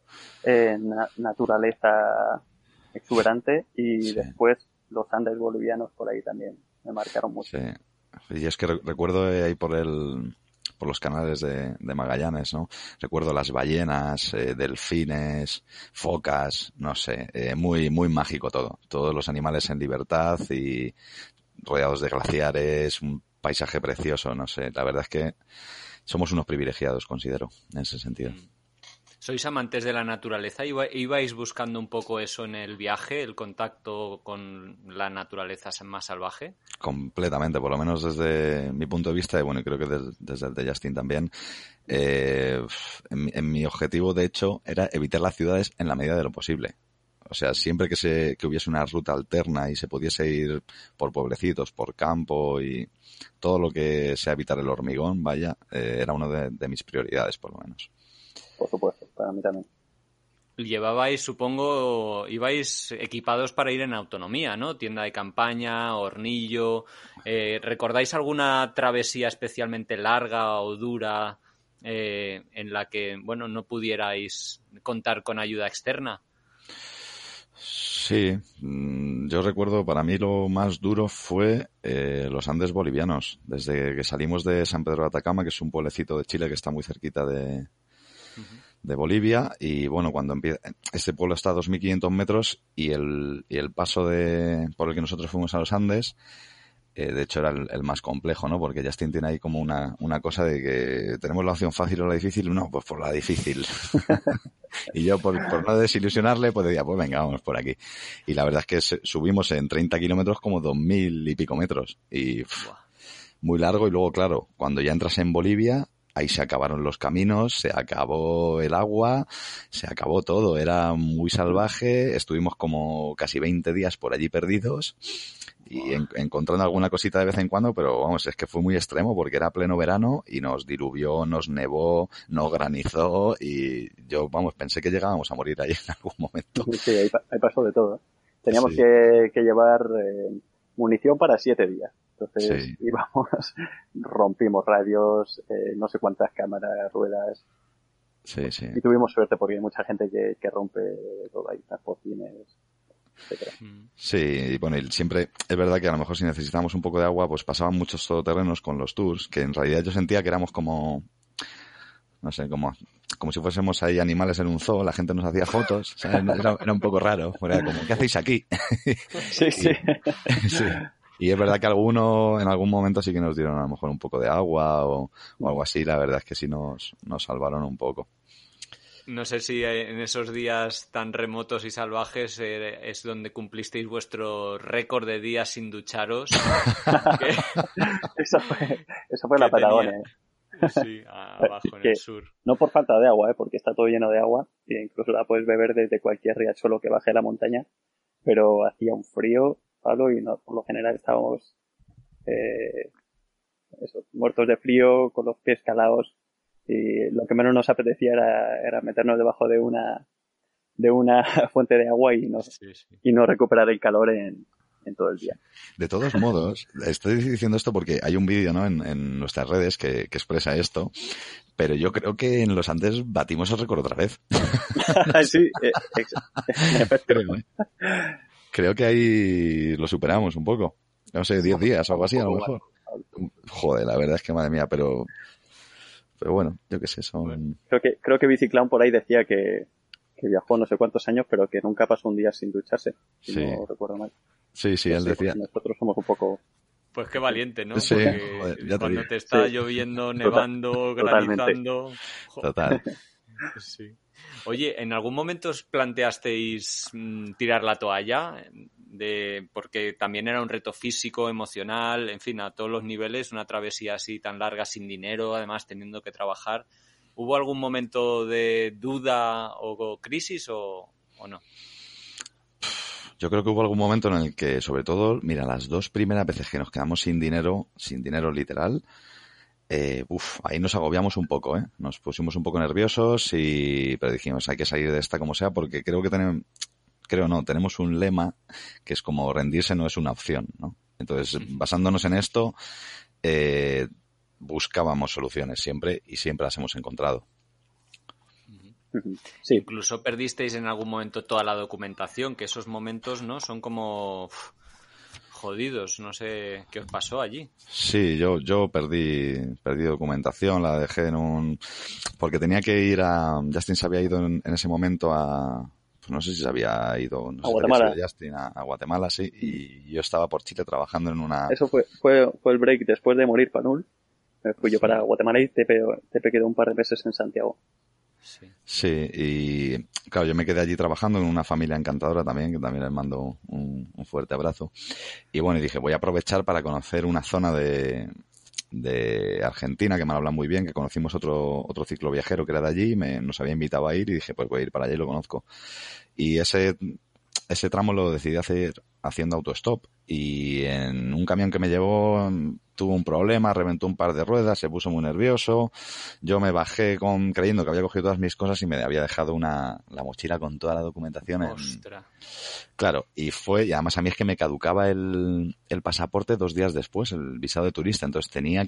naturaleza exuberante, y sí, después los Andes bolivianos por ahí también me marcaron mucho. Sí, y es que recuerdo ahí por los canales de Magallanes, ¿no? Recuerdo las ballenas, delfines, focas, no sé, muy, muy mágico todo. Todos los animales en libertad y rodeados de glaciares, un paisaje precioso, no sé. La verdad es que somos unos privilegiados, considero, en ese sentido. ¿Sois amantes de la naturaleza? ¿Ibais buscando un poco eso en el viaje, el contacto con la naturaleza más salvaje? Completamente, por lo menos desde mi punto de vista, y bueno, y creo que desde el de Justin también. En mi objetivo, de hecho, era evitar las ciudades en la medida de lo posible. O sea, siempre que hubiese una ruta alterna y se pudiese ir por pueblecitos, por campo y todo lo que sea evitar el hormigón, vaya, era una de mis prioridades, por lo menos. Por supuesto, para mí también. Ibais equipados para ir en autonomía, ¿no? Tienda de campaña, hornillo. ¿Recordáis alguna travesía especialmente larga o dura en la que, bueno, no pudierais contar con ayuda externa? Sí, yo recuerdo, para mí lo más duro fue los Andes bolivianos. Desde que salimos de San Pedro de Atacama, que es un pueblecito de Chile que está muy cerquita de Bolivia, y bueno, cuando empieza, este pueblo está a 2.500 metros y el paso por el que nosotros fuimos a los Andes, de hecho era el más complejo, ¿no? Porque Justin tiene ahí como una cosa de que tenemos la opción fácil o la difícil. No, pues por la difícil. Y yo por no desilusionarle, pues decía, pues venga, vamos por aquí. Y la verdad es que subimos en 30 kilómetros como 2.000 y pico metros. Y muy largo. Y luego, claro, cuando ya entras en Bolivia, ahí se acabaron los caminos, se acabó el agua, se acabó todo. Era muy salvaje. Estuvimos como casi 20 días por allí perdidos. y encontrando alguna cosita de vez en cuando, pero vamos, es que fue muy extremo porque era pleno verano y nos diluvió, nos nevó, nos granizó y yo, vamos, pensé que llegábamos a morir ahí en algún momento. Sí, ahí pasó de todo. Teníamos Sí. que llevar munición para 7 días. Entonces Sí. íbamos, rompimos radios, no sé cuántas cámaras, ruedas, Sí, sí. y tuvimos suerte porque hay mucha gente que rompe todo ahí, transportines, etcétera. Sí, y bueno, y siempre es verdad que a lo mejor si necesitábamos un poco de agua, pues pasaban muchos todoterrenos con los tours, que en realidad yo sentía que éramos como, no sé, como si fuésemos ahí animales en un zoo, la gente nos hacía fotos, ¿sabes? Era un poco raro, era como, ¿qué hacéis aquí? Sí, sí. Sí. Y es verdad que en algún momento sí que nos dieron a lo mejor un poco de agua o algo así, la verdad es que sí nos salvaron un poco. No sé si en esos días tan remotos y salvajes es donde cumplisteis vuestro récord de días sin ducharos. Esa fue la Patagonia. Sí, abajo en el sur. No por falta de agua, porque está todo lleno de agua, e incluso la puedes beber desde cualquier riachuelo que baje la montaña, pero hacía un frío, Pablo, y no, por lo general estábamos muertos de frío, con los pies calados, y lo que menos nos apetecía era meternos debajo de una fuente de agua y no recuperar el calor en todo el día. De todos modos, estoy diciendo esto porque hay un vídeo, ¿no?, en nuestras redes que expresa esto, pero yo creo que en los Andes batimos el récord otra vez. Sí, creo que ahí lo superamos un poco. No sé, 10 días o algo así a lo mejor. Joder, la verdad es que madre mía, pero bueno, yo qué sé, son... Creo que Biciclown por ahí decía que viajó no sé cuántos años, pero que nunca pasó un día sin ducharse, si no recuerdo mal. Sí, él decía. Nosotros somos un poco... Pues qué valiente, ¿no? Sí, porque joder, cuando te está lloviendo, nevando, granizando... Total. Sí. Oye, ¿en algún momento os planteasteis tirar la toalla? Porque también era un reto físico, emocional, en fin, a todos los niveles, una travesía así tan larga, sin dinero, además teniendo que trabajar. ¿Hubo algún momento de duda o crisis o no? Yo creo que hubo algún momento en el que, sobre todo, mira, las 2 primeras veces que nos quedamos sin dinero literal, ahí nos agobiamos un poco, ¿eh? Nos pusimos un poco nerviosos pero dijimos, hay que salir de esta como sea, porque creo que tenemos un lema que es como rendirse no es una opción, ¿no? Entonces, basándonos en esto, buscábamos soluciones siempre y siempre las hemos encontrado. Sí. Incluso perdisteis en algún momento toda la documentación, que esos momentos, ¿no?, son como jodidos. No sé qué os pasó allí. Sí, yo perdí documentación, la dejé porque tenía que ir Justin se había ido en ese momento pues no sé si se había ido, no a sé Guatemala. si Justin a Guatemala, sí, y yo estaba por Chile trabajando en una... Eso fue el break después de morir Panul. Me fui yo para Guatemala y Tepe quedó un par de meses en Santiago. Sí, y claro, yo me quedé allí trabajando en una familia encantadora también, que también les mando un fuerte abrazo. Y bueno, y dije, voy a aprovechar para conocer una zona de Argentina que me hablan muy bien, que conocimos otro cicloviajero que era de allí, nos había invitado a ir y dije, pues voy a ir para allá y lo conozco. Y ese tramo lo decidí hacer haciendo autostop y en un camión que me llevó tuvo un problema, reventó un par de ruedas, se puso muy nervioso. Yo me bajé creyendo que había cogido todas mis cosas y me había dejado la mochila con toda la documentación. Ostras. Claro, y además a mí es que me caducaba el pasaporte 2 días después, el visado de turista, entonces tenía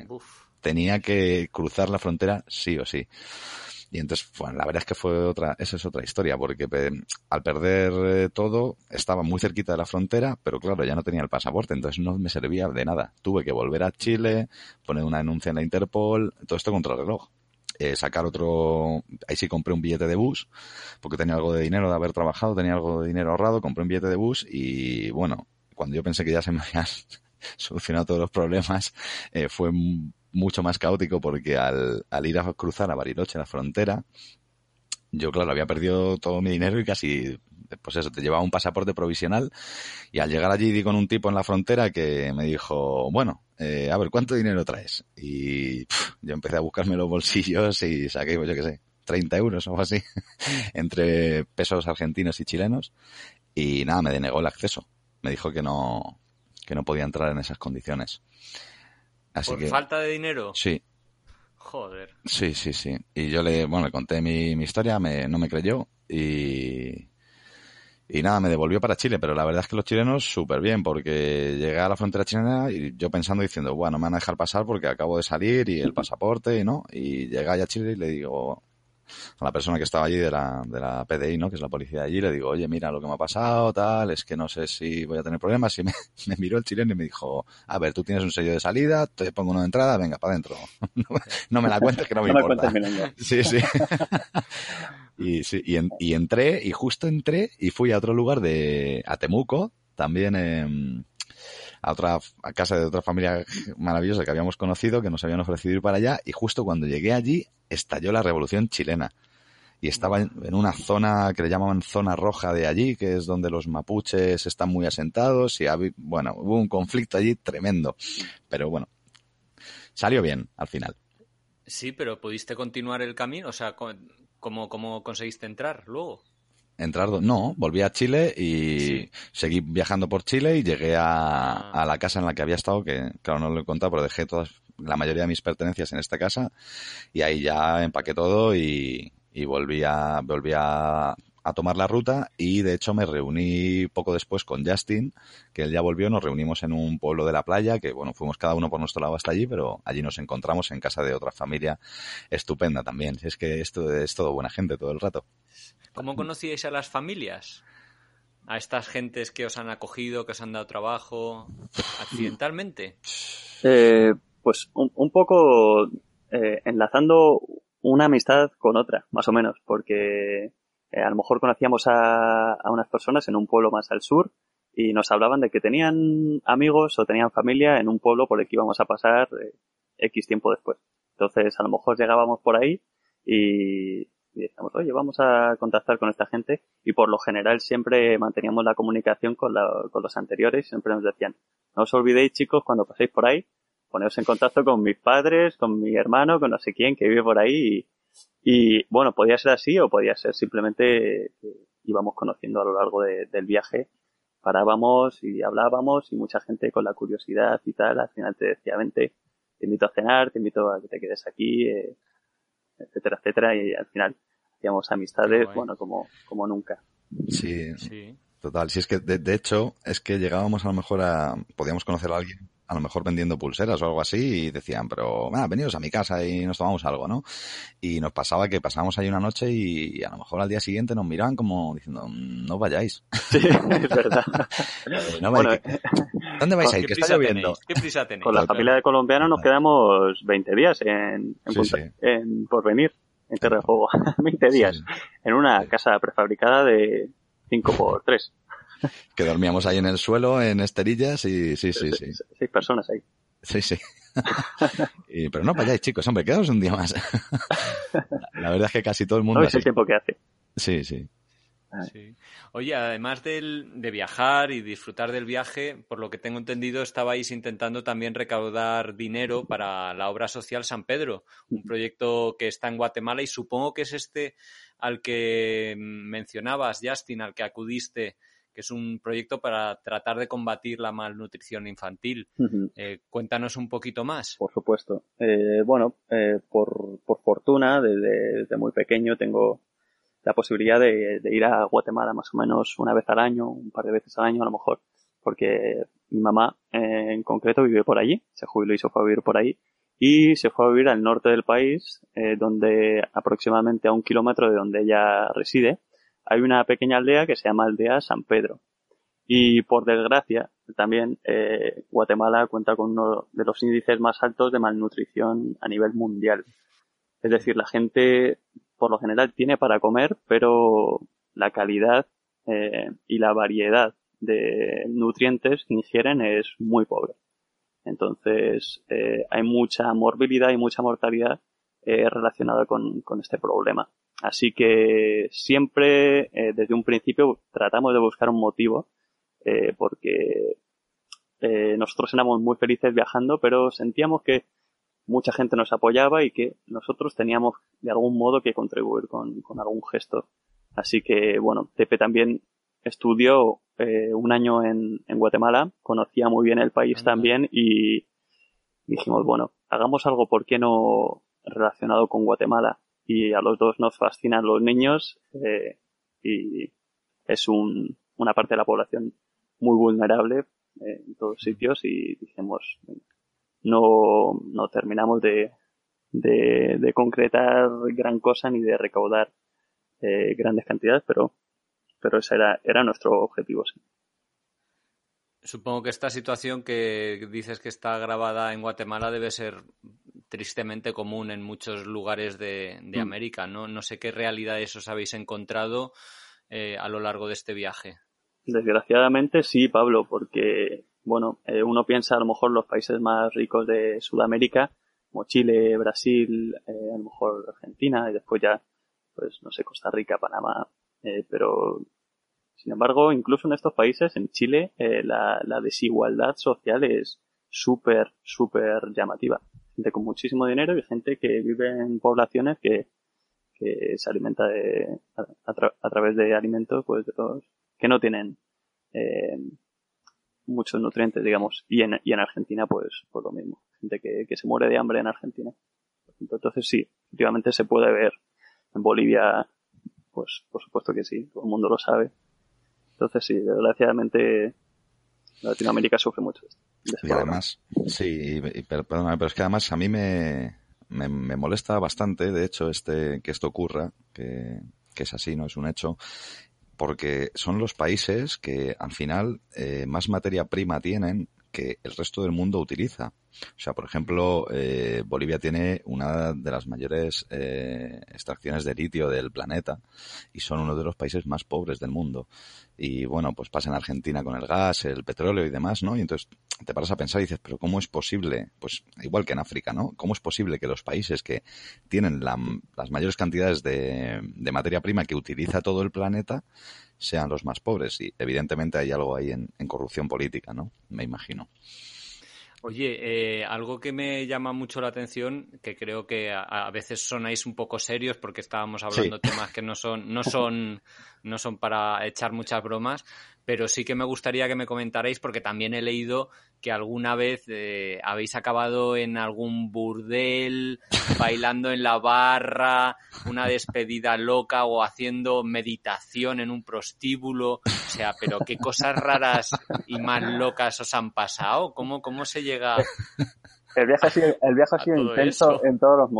que cruzar la frontera sí o sí. Y entonces, bueno, la verdad es que esa es otra historia, porque al perder todo, estaba muy cerquita de la frontera, pero claro, ya no tenía el pasaporte, entonces no me servía de nada. Tuve que volver a Chile, poner una denuncia en la Interpol, todo esto contra el reloj. Sacar ahí sí compré un billete de bus, porque tenía algo de dinero de haber trabajado, tenía algo de dinero ahorrado, compré un billete de bus y bueno, cuando yo pensé que ya se me habían solucionado todos los problemas, fue mucho más caótico porque al ir a cruzar a Bariloche, la frontera, yo claro, había perdido todo mi dinero y casi, pues eso, te llevaba un pasaporte provisional y al llegar allí di con un tipo en la frontera que me dijo, bueno, a ver, ¿cuánto dinero traes? Y yo empecé a buscarme los bolsillos y saqué, pues yo qué sé, 30 euros o algo así, entre pesos argentinos y chilenos y nada, me denegó el acceso. Me dijo que no que no podía entrar en esas condiciones. Así ¿Por que, falta de dinero? sí, Joder. sí. Y yo le conté mi historia, no me creyó y nada, me devolvió para Chile, pero la verdad es que los chilenos súper bien, porque llegué a la frontera chilena y yo pensando diciendo, bueno, me van a dejar pasar porque acabo de salir y el pasaporte, ¿no? Y llegué allá a Chile y le digo a la persona que estaba allí de la PDI, ¿no? Que es la policía de allí, le digo, oye, mira lo que me ha pasado, tal, es que no sé si voy a tener problemas. Y me miró el chileno y me dijo, a ver, tú tienes un sello de salida, te pongo uno de entrada, venga, para adentro. No me la cuentes que no me No me importa. cuentes milongas. Sí. Y entré, y justo entré y fui a otro lugar a Temuco, también a casa de otra familia maravillosa que habíamos conocido, que nos habían ofrecido ir para allá, y justo cuando llegué allí estalló la Revolución Chilena. Y estaba en una zona que le llamaban zona roja de allí, que es donde los mapuches están muy asentados, y hubo un conflicto allí tremendo. Pero bueno, salió bien al final. Sí, pero ¿pudiste continuar el camino? O sea, ¿cómo conseguiste entrar luego? No, volví a Chile y Sí. seguí viajando por Chile y llegué a la casa en la que había estado, que claro no lo he contado, pero dejé la mayoría de mis pertenencias en esta casa y ahí ya empaqué todo y volví a tomar la ruta y de hecho me reuní poco después con Justin, que él ya volvió, nos reunimos en un pueblo de la playa, que bueno, fuimos cada uno por nuestro lado hasta allí, pero allí nos encontramos en casa de otra familia estupenda también. Es que esto es todo buena gente todo el rato. ¿Cómo conocíais a las familias? A estas gentes que os han acogido, que os han dado trabajo, accidentalmente. Pues un poco enlazando una amistad con otra, más o menos, porque a lo mejor conocíamos a unas personas en un pueblo más al sur y nos hablaban de que tenían amigos o tenían familia en un pueblo por el que íbamos a pasar X tiempo después. Entonces, a lo mejor llegábamos por ahí y decíamos, oye, vamos a contactar con esta gente, y por lo general siempre manteníamos la comunicación con los anteriores, siempre nos decían, no os olvidéis, chicos, cuando paséis por ahí, poneros en contacto con mis padres, con mi hermano, con no sé quién que vive por ahí, y bueno, podía ser así o podía ser simplemente que íbamos conociendo a lo largo del viaje, parábamos y hablábamos y mucha gente con la curiosidad y tal, al final te decía, vente, te invito a cenar, te invito a que te quedes aquí, etcétera, etcétera, y al final hacíamos amistades, bueno, como nunca. Sí, Sí. total. Si es que, de hecho, es que llegábamos a lo mejor podíamos conocer a alguien, a lo mejor vendiendo pulseras o algo así, y decían, pero, venidos a mi casa y nos tomamos algo, ¿no? Y nos pasaba que pasábamos ahí una noche y a lo mejor al día siguiente nos miraban como diciendo, no vayáis. Sí, es verdad. No bueno, ¿dónde vais a ir? Que está lloviendo. ¿Qué prisa tenéis? Con la familia de colombianos nos quedamos 20 días Sí. en Porvenir, en Tierra de Fuego. 20 días. Sí. En una casa prefabricada de 5x3. Que dormíamos ahí en el suelo, en esterillas y sí. 6 personas ahí. Sí. Pero no vayáis, chicos, hombre, quedaos un día más. La verdad es que casi todo el mundo... ¿No es el tiempo que hace? Sí. Sí. Oye, además de viajar y disfrutar del viaje, por lo que tengo entendido, estabais intentando también recaudar dinero para la obra social San Pedro, un proyecto que está en Guatemala y supongo que es este al que mencionabas, Justin, al que acudiste, que es un proyecto para tratar de combatir la malnutrición infantil. Uh-huh. Cuéntanos un poquito más. Por supuesto. Por fortuna, desde muy pequeño tengo la posibilidad de ir a Guatemala más o menos una vez al año, un par de veces al año a lo mejor, porque mi mamá en concreto vive por allí, se jubiló y se fue a vivir por ahí, y se fue a vivir al norte del país, donde aproximadamente a 1 kilómetro de donde ella reside, hay una pequeña aldea que se llama Aldea San Pedro. Y por desgracia, también Guatemala cuenta con uno de los índices más altos de malnutrición a nivel mundial. Es decir, la gente por lo general tiene para comer, pero la calidad y la variedad de nutrientes que ingieren es muy pobre. Entonces, hay mucha morbilidad y mucha mortalidad relacionada con este problema. Así que siempre, desde un principio, tratamos de buscar un motivo, porque nosotros éramos muy felices viajando, pero sentíamos que mucha gente nos apoyaba y que nosotros teníamos de algún modo que contribuir con algún gesto. Así que, bueno, Tepe también estudió un año en Guatemala, conocía muy bien el país también y dijimos, bueno, hagamos algo, ¿por qué no relacionado con Guatemala? Y a los dos nos fascinan los niños y es una parte de la población muy vulnerable en todos sitios y dijimos, no terminamos de concretar gran cosa ni de recaudar grandes cantidades, pero ese era nuestro objetivo, sí. Supongo que esta situación que dices que está grabada en Guatemala debe ser tristemente común en muchos lugares de América, ¿no? No sé qué realidades os habéis encontrado a lo largo de este viaje. Desgraciadamente sí, Pablo, porque bueno, uno piensa a lo mejor los países más ricos de Sudamérica, como Chile, Brasil, a lo mejor Argentina y después ya, pues no sé, Costa Rica, Panamá, pero sin embargo, incluso en estos países, en Chile, la desigualdad social es súper llamativa. Gente con muchísimo dinero y gente que vive en poblaciones que se alimenta a través de alimentos pues que no tienen muchos nutrientes, digamos. Y en Argentina, pues lo mismo. Gente que se muere de hambre en Argentina. Entonces sí, efectivamente se puede ver. En Bolivia, pues por supuesto que sí, todo el mundo lo sabe. Entonces sí, desgraciadamente Latinoamérica sufre mucho esto. Y además, sí, perdóname, pero es que además a mí me molesta bastante, de hecho, que esto ocurra, que es así, no es un hecho, porque son los países que al final más materia prima tienen que el resto del mundo utiliza. O sea, por ejemplo, Bolivia tiene una de las mayores extracciones de litio del planeta y son uno de los países más pobres del mundo. Y bueno, pues pasa en Argentina con el gas, el petróleo y demás, ¿no? Y entonces te paras a pensar y dices, pero ¿cómo es posible? Pues igual que en África, ¿no? ¿Cómo es posible que los países que tienen las mayores cantidades de materia prima que utiliza todo el planeta sean los más pobres? Y evidentemente hay algo ahí en corrupción política, ¿no? Me imagino. Oye, algo que me llama mucho la atención, que creo que a veces sonáis un poco serios porque estábamos hablando de temas que no son para echar muchas bromas, pero sí que me gustaría que me comentarais porque también he leído que alguna vez habéis acabado en algún burdel, bailando en la barra, una despedida loca o haciendo meditación en un prostíbulo. O sea, pero qué cosas raras y más locas os han pasado. ¿Cómo se llega? El viaje ha sido intenso en todos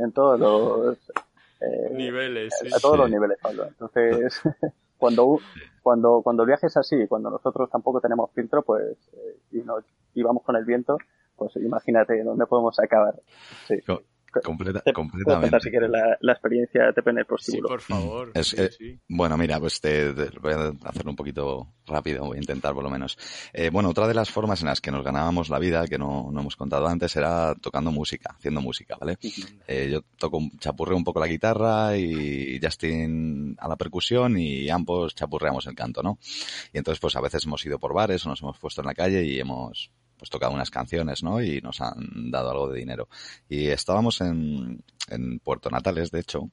los niveles, sí. A todos los niveles, Pablo. Entonces, cuando el viaje es así, cuando nosotros tampoco tenemos filtro, pues y vamos con el viento, pues imagínate dónde podemos acabar. Sí. Completamente. Puedo contar si quieres la experiencia de en el prostíbulo. Sí, por favor. Sí. Bueno, mira, pues te voy a hacerlo un poquito rápido, voy a intentar por lo menos. Bueno, otra de las formas en las que nos ganábamos la vida, que no hemos contado antes, era tocando música, haciendo música, ¿vale? Yo chapurreo un poco la guitarra y Justin a la percusión y ambos chapurreamos el canto, ¿no? Y entonces pues a veces hemos ido por bares o nos hemos puesto en la calle y hemos pues tocado unas canciones, ¿no? Y nos han dado algo de dinero. Y estábamos en Puerto Natales, de hecho,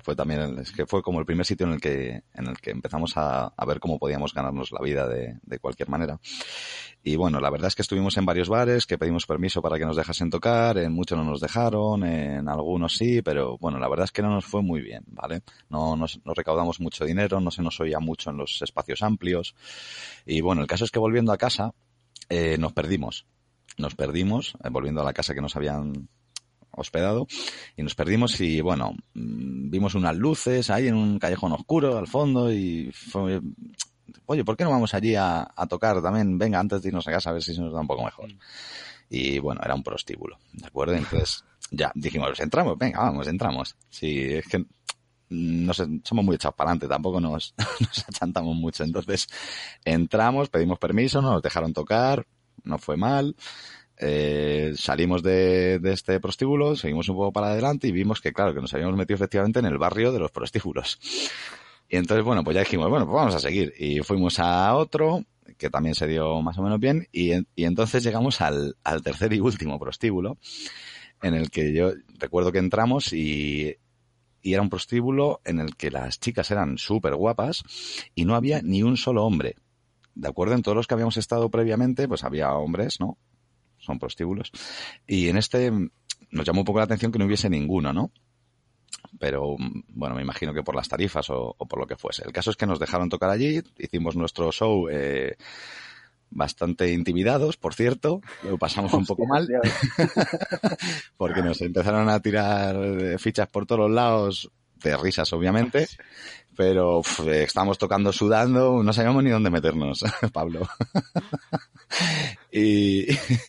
que fue como el primer sitio en el que empezamos a ver cómo podíamos ganarnos la vida de cualquier manera. Y bueno, la verdad es que estuvimos en varios bares, que pedimos permiso para que nos dejasen tocar, en muchos no nos dejaron, en algunos sí, pero bueno, la verdad es que no nos fue muy bien, ¿vale? No recaudamos mucho dinero, no se nos oía mucho en los espacios amplios. Y bueno, el caso es que volviendo a casa, nos perdimos, volviendo a la casa que nos habían hospedado, y nos perdimos y bueno, vimos unas luces ahí en un callejón oscuro al fondo y fue, oye, ¿por qué no vamos allí a tocar también? Venga, antes de irnos a casa a ver si se nos da un poco mejor. Y bueno, era un prostíbulo, ¿de acuerdo? Entonces ya dijimos, entramos, venga, vamos, entramos. Sí, es que no sé, somos muy echados para adelante, tampoco nos achantamos mucho. Entonces entramos, pedimos permiso, nos dejaron tocar, no fue mal. Salimos de este prostíbulo, seguimos un poco para adelante y vimos que claro, que nos habíamos metido efectivamente en el barrio de los prostíbulos. Y entonces, bueno, pues ya dijimos, bueno, pues vamos a seguir. Y fuimos a otro, que también se dio más o menos bien, y entonces llegamos al tercer y último prostíbulo, en el que yo recuerdo que entramos y era un prostíbulo en el que las chicas eran súper guapas y no había ni un solo hombre. de acuerdo, en todos los que habíamos estado previamente, pues había hombres, ¿no? Son prostíbulos. Y en este nos llamó un poco la atención que no hubiese ninguno, ¿no? Pero, bueno, me imagino que por las tarifas o por lo que fuese. El caso es que nos dejaron tocar allí, hicimos nuestro show bastante intimidados, por cierto, lo pasamos un poco mal, porque nos empezaron a tirar fichas por todos los lados, de risas obviamente, pero estábamos tocando sudando, no sabíamos ni dónde meternos, Pablo. y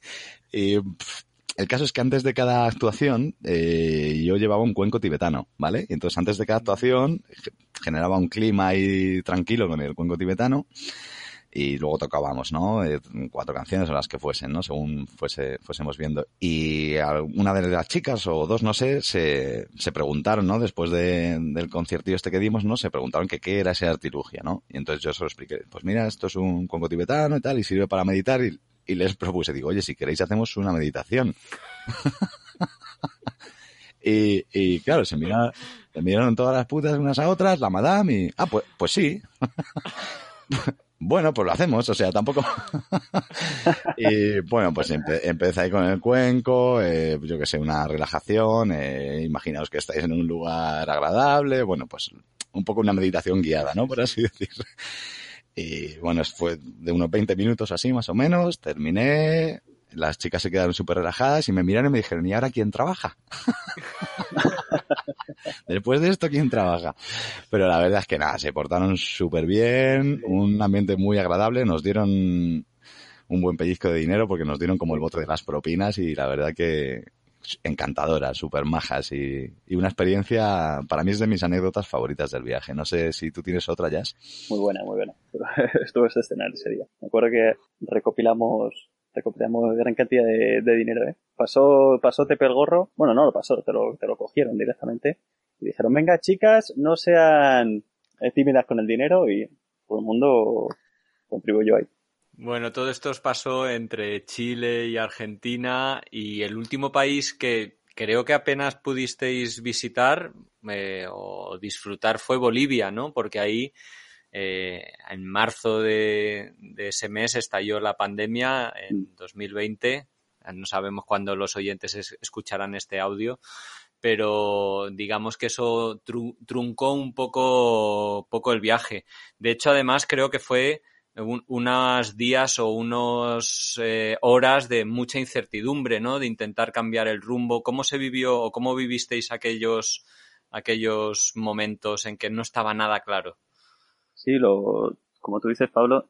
el caso es que antes de cada actuación yo llevaba un cuenco tibetano, ¿vale? Y entonces antes de cada actuación generaba un clima ahí tranquilo con el cuenco tibetano y luego tocábamos, ¿no? 4 canciones o las que fuesen, ¿no? Según fuésemos viendo. Y una de las chicas o 2, no sé, se preguntaron, ¿no? Después del conciertillo este que dimos, ¿no? Se preguntaron que qué era ese artilugio, ¿no? Y entonces yo se lo expliqué. Pues mira, esto es un cuenco tibetano y tal, y sirve para meditar y les propuse, digo, oye, si queréis hacemos una meditación. y claro, se miraron todas las putas unas a otras, la madame, y... pues sí. Bueno, pues lo hacemos, o sea, tampoco... Y bueno, pues empecé ahí con el cuenco, yo que sé, una relajación, imaginaos que estáis en un lugar agradable, bueno, pues un poco una meditación guiada, ¿no? Por así decir. Y bueno, fue de unos 20 minutos así, más o menos, terminé, las chicas se quedaron súper relajadas y me miraron y me dijeron, ¿y ahora quién trabaja? Después de esto, ¿quién trabaja? Pero la verdad es que nada, se portaron súper bien, un ambiente muy agradable, nos dieron un buen pellizco de dinero porque nos dieron como el bote de las propinas y la verdad que encantadoras, súper majas y una experiencia, para mí es de mis anécdotas favoritas del viaje. No sé si tú tienes otra, Jazz. Muy buena. Estuvo excepcional ese día. Me acuerdo que recopilamos gran cantidad de dinero, ¿eh? Pasó Tepe el gorro. Bueno, no lo pasó, te lo cogieron directamente. Y dijeron, venga chicas, no sean tímidas con el dinero, y todo el mundo contribuyó ahí. Bueno, todo esto os pasó entre Chile y Argentina, y el último país que creo que apenas pudisteis visitar o disfrutar fue Bolivia, ¿no? Porque ahí en marzo de ese mes estalló la pandemia en 2020. No sabemos cuándo los oyentes escucharán este audio, pero digamos que eso truncó un poco el viaje. De hecho, además, creo que fue unos días o unas horas de mucha incertidumbre, ¿no? De intentar cambiar el rumbo. ¿Cómo se vivió o cómo vivisteis aquellos momentos en que no estaba nada claro? Sí, como tú dices, Pablo,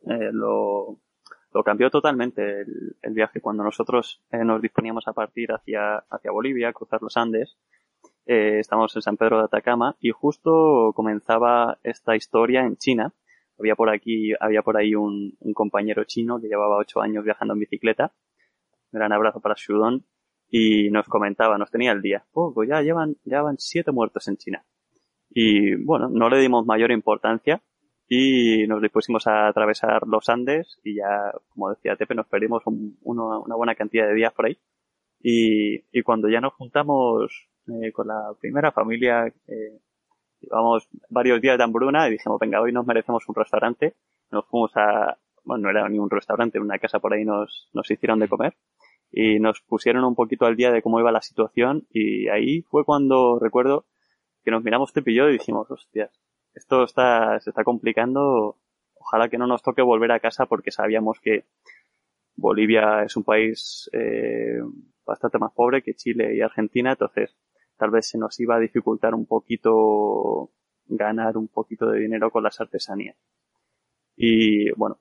lo cambió totalmente el viaje. Cuando nosotros nos disponíamos a partir hacia Bolivia, a cruzar los Andes, estábamos en San Pedro de Atacama y justo comenzaba esta historia en China. Había por ahí un compañero chino que llevaba 8 años viajando en bicicleta. Un gran abrazo para Shudong. Y nos tenía el día. Pues ya van 7 muertos en China. Y bueno, no le dimos mayor importancia y nos dispusimos a atravesar los Andes y ya, como decía Tepe, nos perdimos una buena cantidad de días por ahí. Y cuando ya nos juntamos con la primera familia, llevamos varios días de hambruna y dijimos, venga, hoy nos merecemos un restaurante. Nos fuimos bueno, no era ni un restaurante, una casa por ahí nos hicieron de comer y nos pusieron un poquito al día de cómo iba la situación, y ahí fue cuando recuerdo que nos miramos Tepe y yo y dijimos, hostias, esto se está complicando, ojalá que no nos toque volver a casa, porque sabíamos que Bolivia es un país bastante más pobre que Chile y Argentina, entonces tal vez se nos iba a dificultar un poquito ganar un poquito de dinero con las artesanías. Y bueno,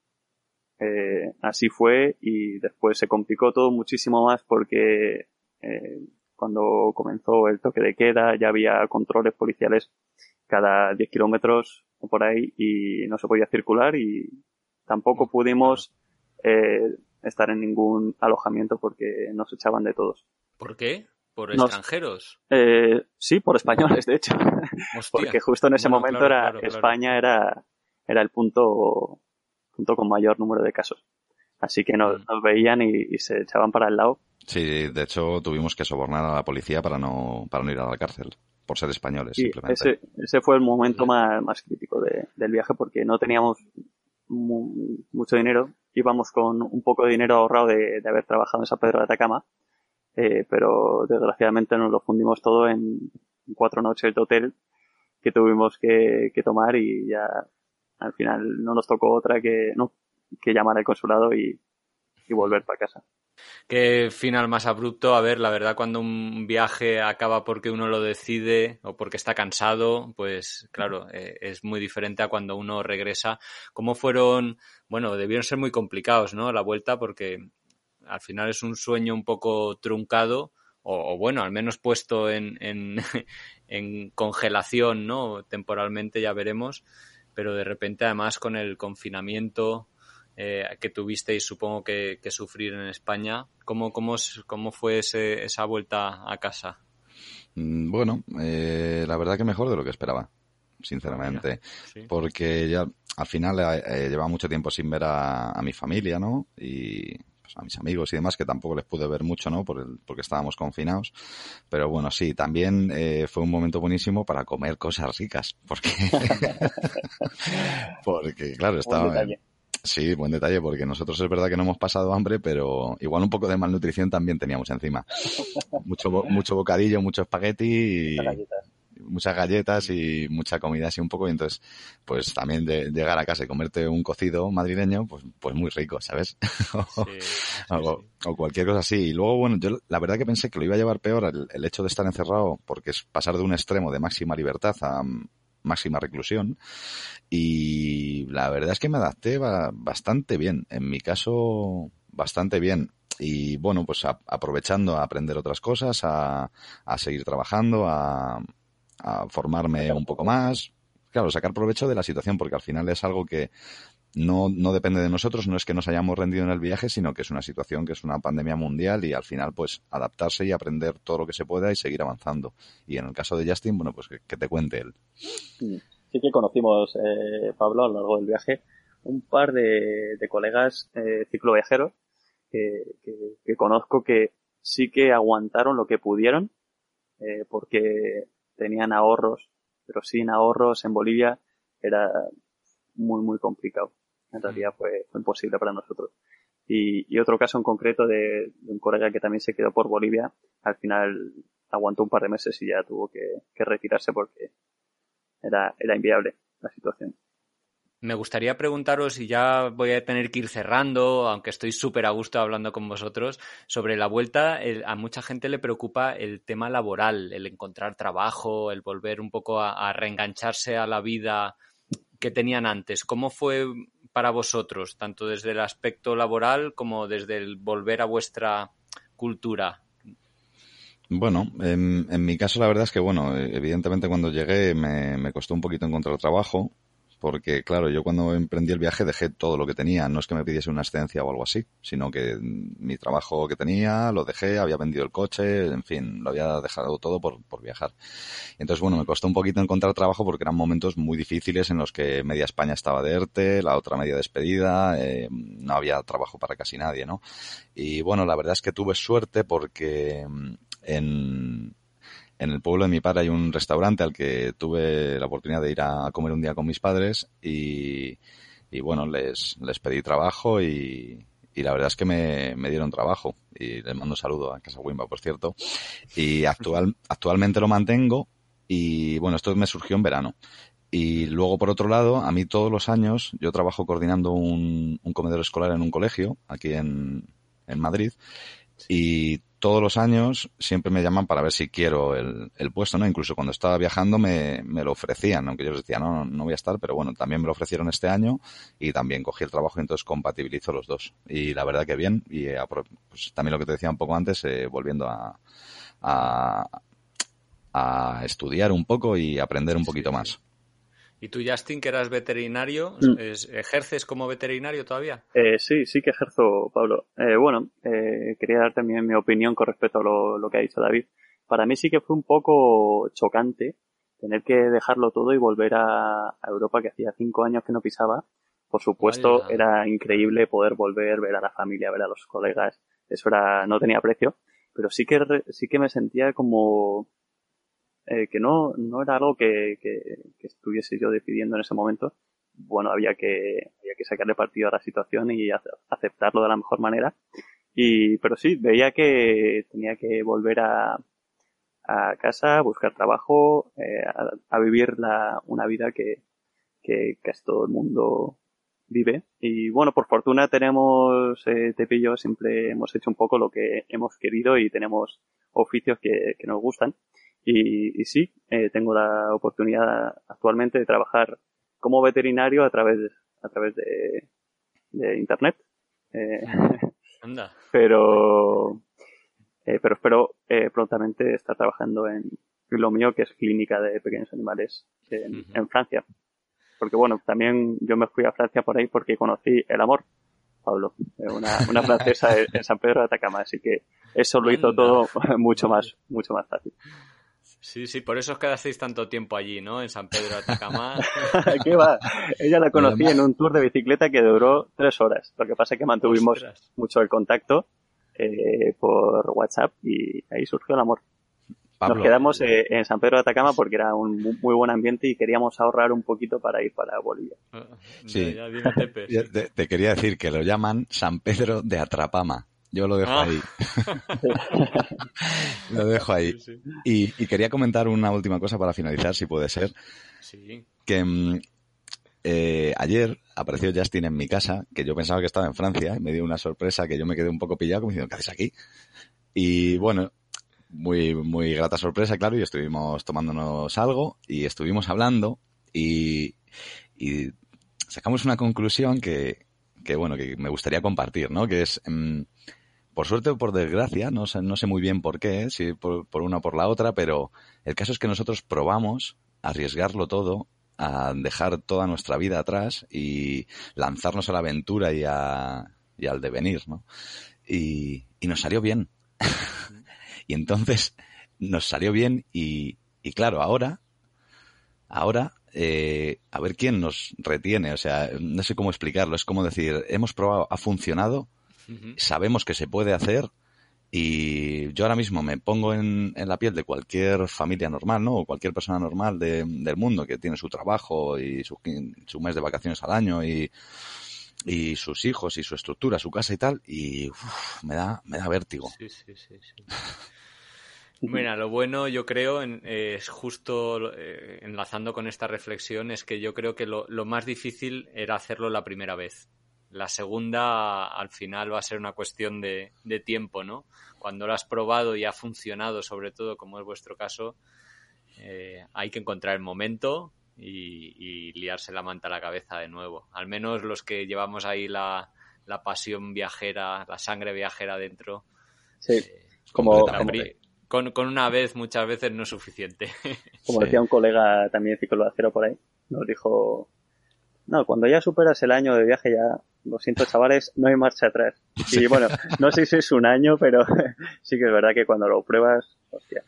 así fue, y después se complicó todo muchísimo más porque cuando comenzó el toque de queda ya había controles policiales cada 10 kilómetros o por ahí y no se podía circular, y tampoco pudimos estar en ningún alojamiento porque nos echaban de todos. ¿Por qué? ¿Por extranjeros? Sí, por españoles, de hecho. Porque justo en ese momento claro. España era el punto con mayor número de casos. Así que nos veían y se echaban para el lado. Sí, de hecho tuvimos que sobornar a la policía para no ir a la cárcel, por ser españoles, sí, simplemente. Ese fue el momento más crítico del viaje, porque no teníamos mucho dinero. Íbamos con un poco de dinero ahorrado de haber trabajado en San Pedro de Atacama, pero desgraciadamente nos lo fundimos todo en 4 noches de hotel que tuvimos que tomar, y ya al final no nos tocó otra que llamar al consulado y volver para casa. Qué final más abrupto. A ver, la verdad, cuando un viaje acaba porque uno lo decide o porque está cansado, pues claro, es muy diferente a cuando uno regresa. ¿Cómo fueron? Bueno, debieron ser muy complicados, ¿no? La vuelta, porque al final es un sueño un poco truncado, o bueno, al menos puesto en congelación, ¿no? Temporalmente, ya veremos, pero de repente, además, con el confinamiento que tuvisteis, supongo que sufrir en España. ¿Cómo fue esa vuelta a casa? Bueno, la verdad que mejor de lo que esperaba, sinceramente, Sí. porque ya al final llevaba mucho tiempo sin ver a mi familia, ¿no? Y pues, a mis amigos y demás, que tampoco les pude ver mucho, ¿no? Porque estábamos confinados. Pero bueno, sí, también fue un momento buenísimo para comer cosas ricas, porque claro, Buen estaba... detalle. Sí, buen detalle, porque nosotros es verdad que no hemos pasado hambre, pero igual un poco de malnutrición también teníamos encima. Mucho bocadillo, mucho Muchas espagueti y galletas. muchas galletas y mucha comida así un poco, y entonces pues también de llegar a casa y comerte un cocido madrileño, pues muy rico, ¿sabes? Sí, sí, o, sí. o cualquier cosa así. Y luego, bueno, yo la verdad que pensé que lo iba a llevar peor el hecho de estar encerrado, porque es pasar de un extremo de máxima libertad a máxima reclusión, y la verdad es que me adapté bastante bien, en mi caso bastante bien. Y bueno, pues aprovechando a aprender otras cosas, a seguir trabajando, a formarme Sacar un poco provecho. más. Claro, sacar provecho de la situación, porque al final es algo que no depende de nosotros, no es que nos hayamos rendido en el viaje, sino que es una situación que es una pandemia mundial, y al final pues adaptarse y aprender todo lo que se pueda y seguir avanzando. Y en el caso de Justin, bueno, pues que te cuente él. Sí que conocimos, Pablo, a lo largo del viaje, un par de colegas cicloviajeros que conozco, que sí que aguantaron lo que pudieron, porque tenían ahorros, pero sin ahorros en Bolivia era muy complicado. En realidad fue imposible para nosotros. Y otro caso en concreto de un colega que también se quedó por Bolivia, al final aguantó un par de meses y ya tuvo que retirarse porque era inviable la situación. Me gustaría preguntaros, y ya voy a tener que ir cerrando, aunque estoy súper a gusto hablando con vosotros, sobre la vuelta. A mucha gente le preocupa el tema laboral, el encontrar trabajo, el volver un poco a reengancharse a la vida que tenían antes. ¿Cómo fue para vosotros, tanto desde el aspecto laboral como desde el volver a vuestra cultura? Bueno, en mi caso la verdad es que, bueno, evidentemente cuando llegué me costó un poquito encontrar trabajo, porque claro, yo cuando emprendí el viaje dejé todo lo que tenía. No es que me pidiese una excedencia o algo así, sino que mi trabajo que tenía lo dejé, había vendido el coche, en fin, lo había dejado todo por viajar. Entonces, bueno, me costó un poquito encontrar trabajo porque eran momentos muy difíciles en los que media España estaba de ERTE, la otra media despedida, no había trabajo para casi nadie, ¿no? Y bueno, la verdad es que tuve suerte porque en, en el pueblo de mi padre hay un restaurante al que tuve la oportunidad de ir a comer un día con mis padres, y bueno, les pedí trabajo, y la verdad es que me dieron trabajo, y les mando un saludo a Casa Wimba, por cierto. Y actualmente lo mantengo, y bueno, esto me surgió en verano. Y luego, por otro lado, a mí todos los años yo trabajo coordinando un comedor escolar en un colegio aquí en Madrid, y todos los años siempre me llaman para ver si quiero el puesto, ¿no? Incluso cuando estaba viajando me lo ofrecían, aunque yo les decía, no voy a estar, pero bueno, también me lo ofrecieron este año, y también cogí el trabajo, y entonces compatibilizo los dos. Y la verdad que bien, y pues también lo que te decía un poco antes, volviendo a, a estudiar un poco y aprender un Sí, poquito sí. más. ¿Y tú, Justin, que eras veterinario, Mm. ejerces como veterinario todavía? Sí que ejerzo, Pablo. Bueno, quería dar también mi opinión con respecto a lo que ha dicho David. Para mí sí que fue un poco chocante tener que dejarlo todo y volver a Europa, que hacía 5 años que no pisaba. Por supuesto, ¡Hala! era increíble poder volver, ver a la familia, ver a los colegas. Eso no tenía precio. Pero sí que me sentía como que no era algo que estuviese yo decidiendo en ese momento. bueno, había que sacarle partido a la situación y aceptarlo de la mejor manera. Pero sí, veía que tenía que volver a casa, buscar trabajo, a vivir una vida que casi todo el mundo vive. Y bueno, por fortuna tenemos, Tepe y yo siempre hemos hecho un poco lo que hemos querido y tenemos oficios que nos gustan. Y sí, tengo la oportunidad actualmente de trabajar como veterinario a través de internet. Anda. Pero espero prontamente estar trabajando en lo mío, que es clínica de pequeños animales en Francia. Porque bueno, también yo me fui a Francia por ahí porque conocí el amor, Pablo, una francesa en San Pedro de Atacama, así que eso lo hizo todo mucho más fácil. Sí, sí, por eso os quedasteis tanto tiempo allí, ¿no? En San Pedro de Atacama. ¿Qué va? Ella la conocí en un tour de bicicleta que duró 3 horas. Lo que pasa es que mantuvimos mucho el contacto por WhatsApp y ahí surgió el amor. Pablo. Nos quedamos en San Pedro de Atacama porque era un muy buen ambiente y queríamos ahorrar un poquito para ir para Bolivia. Sí, te quería decir que lo llaman San Pedro de Atrapama. Yo lo dejo ahí. Lo dejo ahí. Sí. Y quería comentar una última cosa para finalizar, si puede ser. Sí. Que ayer apareció Justin en mi casa, que yo pensaba que estaba en Francia, y me dio una sorpresa que yo me quedé un poco pillado, como diciendo, ¿qué haces aquí? Y bueno, muy, muy grata sorpresa, claro, y estuvimos tomándonos algo, y estuvimos hablando, y sacamos una conclusión que bueno, que me gustaría compartir, ¿no? Que es... por suerte o por desgracia, no sé muy bien por qué, si por una o por la otra, pero el caso es que nosotros probamos a arriesgarlo todo, a dejar toda nuestra vida atrás y lanzarnos a la aventura y al devenir, ¿no? Y nos salió bien. Y entonces nos salió bien y claro, ahora a ver quién nos retiene, o sea, no sé cómo explicarlo, es como decir, hemos probado, ha funcionado, sabemos que se puede hacer y yo ahora mismo me pongo en la piel de cualquier familia normal, ¿no? O cualquier persona normal del mundo que tiene su trabajo y su mes de vacaciones al año y sus hijos y su estructura, su casa y tal, y me da vértigo. Sí. Mira, lo bueno yo creo es justo enlazando con esta reflexión, es que yo creo que lo más difícil era hacerlo la primera vez. La segunda al final va a ser una cuestión de tiempo, ¿no? Cuando lo has probado y ha funcionado, sobre todo como es vuestro caso, hay que encontrar el momento y liarse la manta a la cabeza de nuevo. Al menos los que llevamos ahí la pasión viajera, la sangre viajera dentro. Sí, con una vez muchas veces no es suficiente. Como decía un colega también cicloviajero por ahí, nos dijo, no, cuando ya superas el año de viaje ya, lo siento chavales, no hay marcha atrás. Y bueno, no sé si es un año, pero sí que es verdad que cuando lo pruebas, hostia,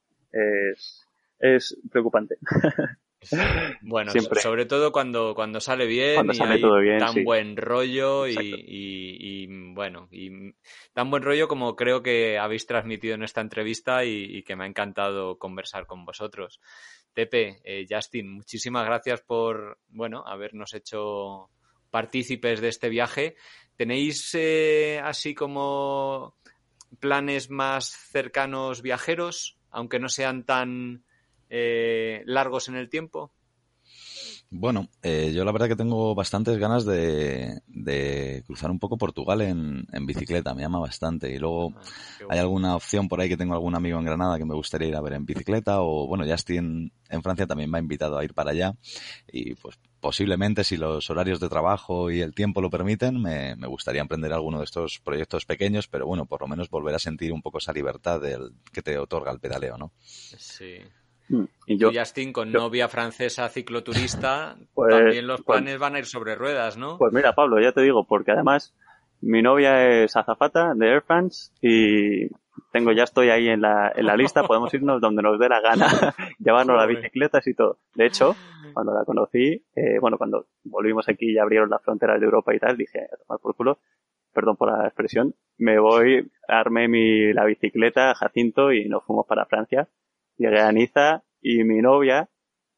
es preocupante. Bueno, siempre. Sobre todo cuando sale bien, cuando sale todo bien, tan buen rollo y bueno, y tan buen rollo como creo que habéis transmitido en esta entrevista y que me ha encantado conversar con vosotros. Tepe, Justin, muchísimas gracias por, bueno, habernos hecho partícipes de este viaje. ¿Tenéis así como planes más cercanos viajeros, aunque no sean tan largos en el tiempo? Bueno, yo la verdad que tengo bastantes ganas de cruzar un poco Portugal en bicicleta, me llama bastante. Y luego hay alguna opción por ahí que tengo algún amigo en Granada que me gustaría ir a ver en bicicleta, o bueno, ya estoy en Francia, también me ha invitado a ir para allá. Y pues posiblemente, si los horarios de trabajo y el tiempo lo permiten, me gustaría emprender alguno de estos proyectos pequeños, pero bueno, por lo menos volver a sentir un poco esa libertad que te otorga el pedaleo, ¿no? Sí. Y Justin, con novia francesa cicloturista, pues, también los planes van a ir sobre ruedas, ¿no? Pues mira, Pablo, ya te digo, porque además mi novia es azafata de Air France y ya estoy ahí en la lista, podemos irnos donde nos dé la gana, llevarnos las bicicletas y todo. De hecho, cuando la conocí, cuando volvimos aquí y abrieron las fronteras de Europa y tal, dije, a tomar por culo, perdón por la expresión, me voy, armé la bicicleta, Jacinto, y nos fuimos para Francia. Llegué a Niza y mi novia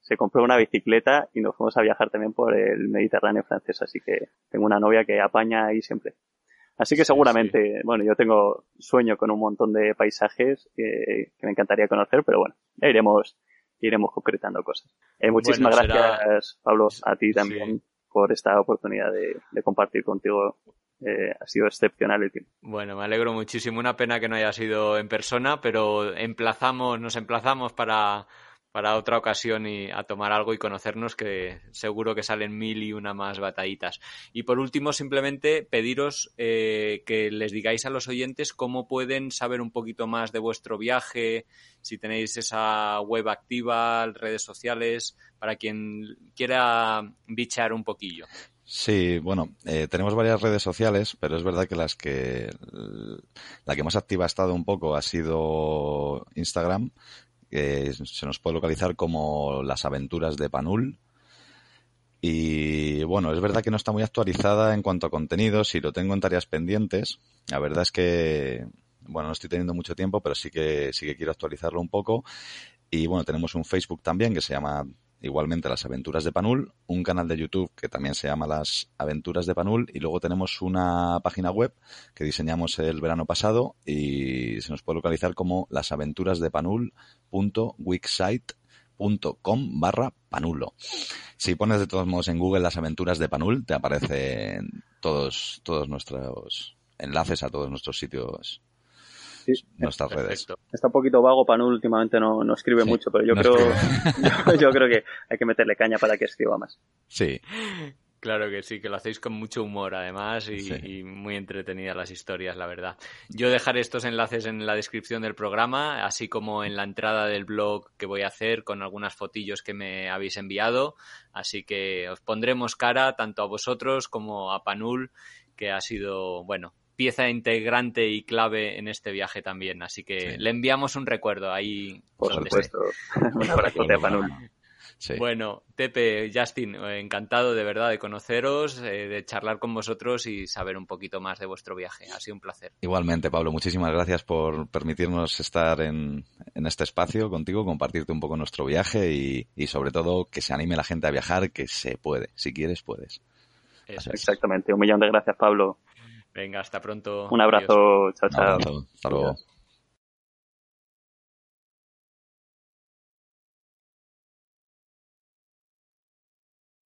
se compró una bicicleta y nos fuimos a viajar también por el Mediterráneo francés, así que tengo una novia que apaña ahí siempre. Así que seguramente, bueno, yo sueño con un montón de paisajes que me encantaría conocer, pero bueno, ya iremos concretando cosas. Muchísimas gracias, Pablo, a ti también por esta oportunidad de compartir contigo. Ha sido excepcional el tiempo. Bueno, me alegro muchísimo. Una pena que no haya sido en persona, pero nos emplazamos para otra ocasión y a tomar algo y conocernos, que seguro que salen 1001 más batallitas. Y por último, simplemente pediros que les digáis a los oyentes cómo pueden saber un poquito más de vuestro viaje, si tenéis esa web activa, redes sociales, para quien quiera bichear un poquillo. Sí, bueno, tenemos varias redes sociales, pero es verdad que la que más activa ha estado un poco ha sido Instagram. Se nos puede localizar como Las Aventuras de Panul. Y bueno, es verdad que no está muy actualizada en cuanto a contenidos y lo tengo en tareas pendientes. La verdad es que, bueno, no estoy teniendo mucho tiempo, pero sí que quiero actualizarlo un poco. Y bueno, tenemos un Facebook también que se llama igualmente Las Aventuras de Panul, un canal de YouTube que también se llama Las Aventuras de Panul, y luego tenemos una página web que diseñamos el verano pasado y se nos puede localizar como lasaventurasdepanul.wixsite.com/panulo. Si pones de todos modos en Google Las Aventuras de Panul, te aparecen todos nuestros enlaces a todos nuestros sitios. Sí, nuestras redes. Está un poquito vago, Panul últimamente no escribe mucho, pero yo creo que hay que meterle caña para que escriba más. Sí. Claro que sí, que lo hacéis con mucho humor además y muy entretenidas las historias, la verdad. Yo dejaré estos enlaces en la descripción del programa, así como en la entrada del blog que voy a hacer con algunas fotillos que me habéis enviado, así que os pondremos cara tanto a vosotros como a Panul, que ha sido, bueno, pieza integrante y clave en este viaje también, así que le enviamos un recuerdo ahí. Por supuesto. Un abrazo a Panul. Sí. Bueno, Pepe, Justin, encantado de verdad de conoceros, de charlar con vosotros y saber un poquito más de vuestro viaje. Ha sido un placer. Igualmente, Pablo, muchísimas gracias por permitirnos estar en este espacio contigo, compartirte un poco nuestro viaje y sobre todo que se anime la gente a viajar, que se puede. Si quieres, puedes. Exactamente. 1.000.000 de gracias, Pablo. Venga, hasta pronto. Un abrazo. Adiós. Chao, chao. Un abrazo. Hasta luego.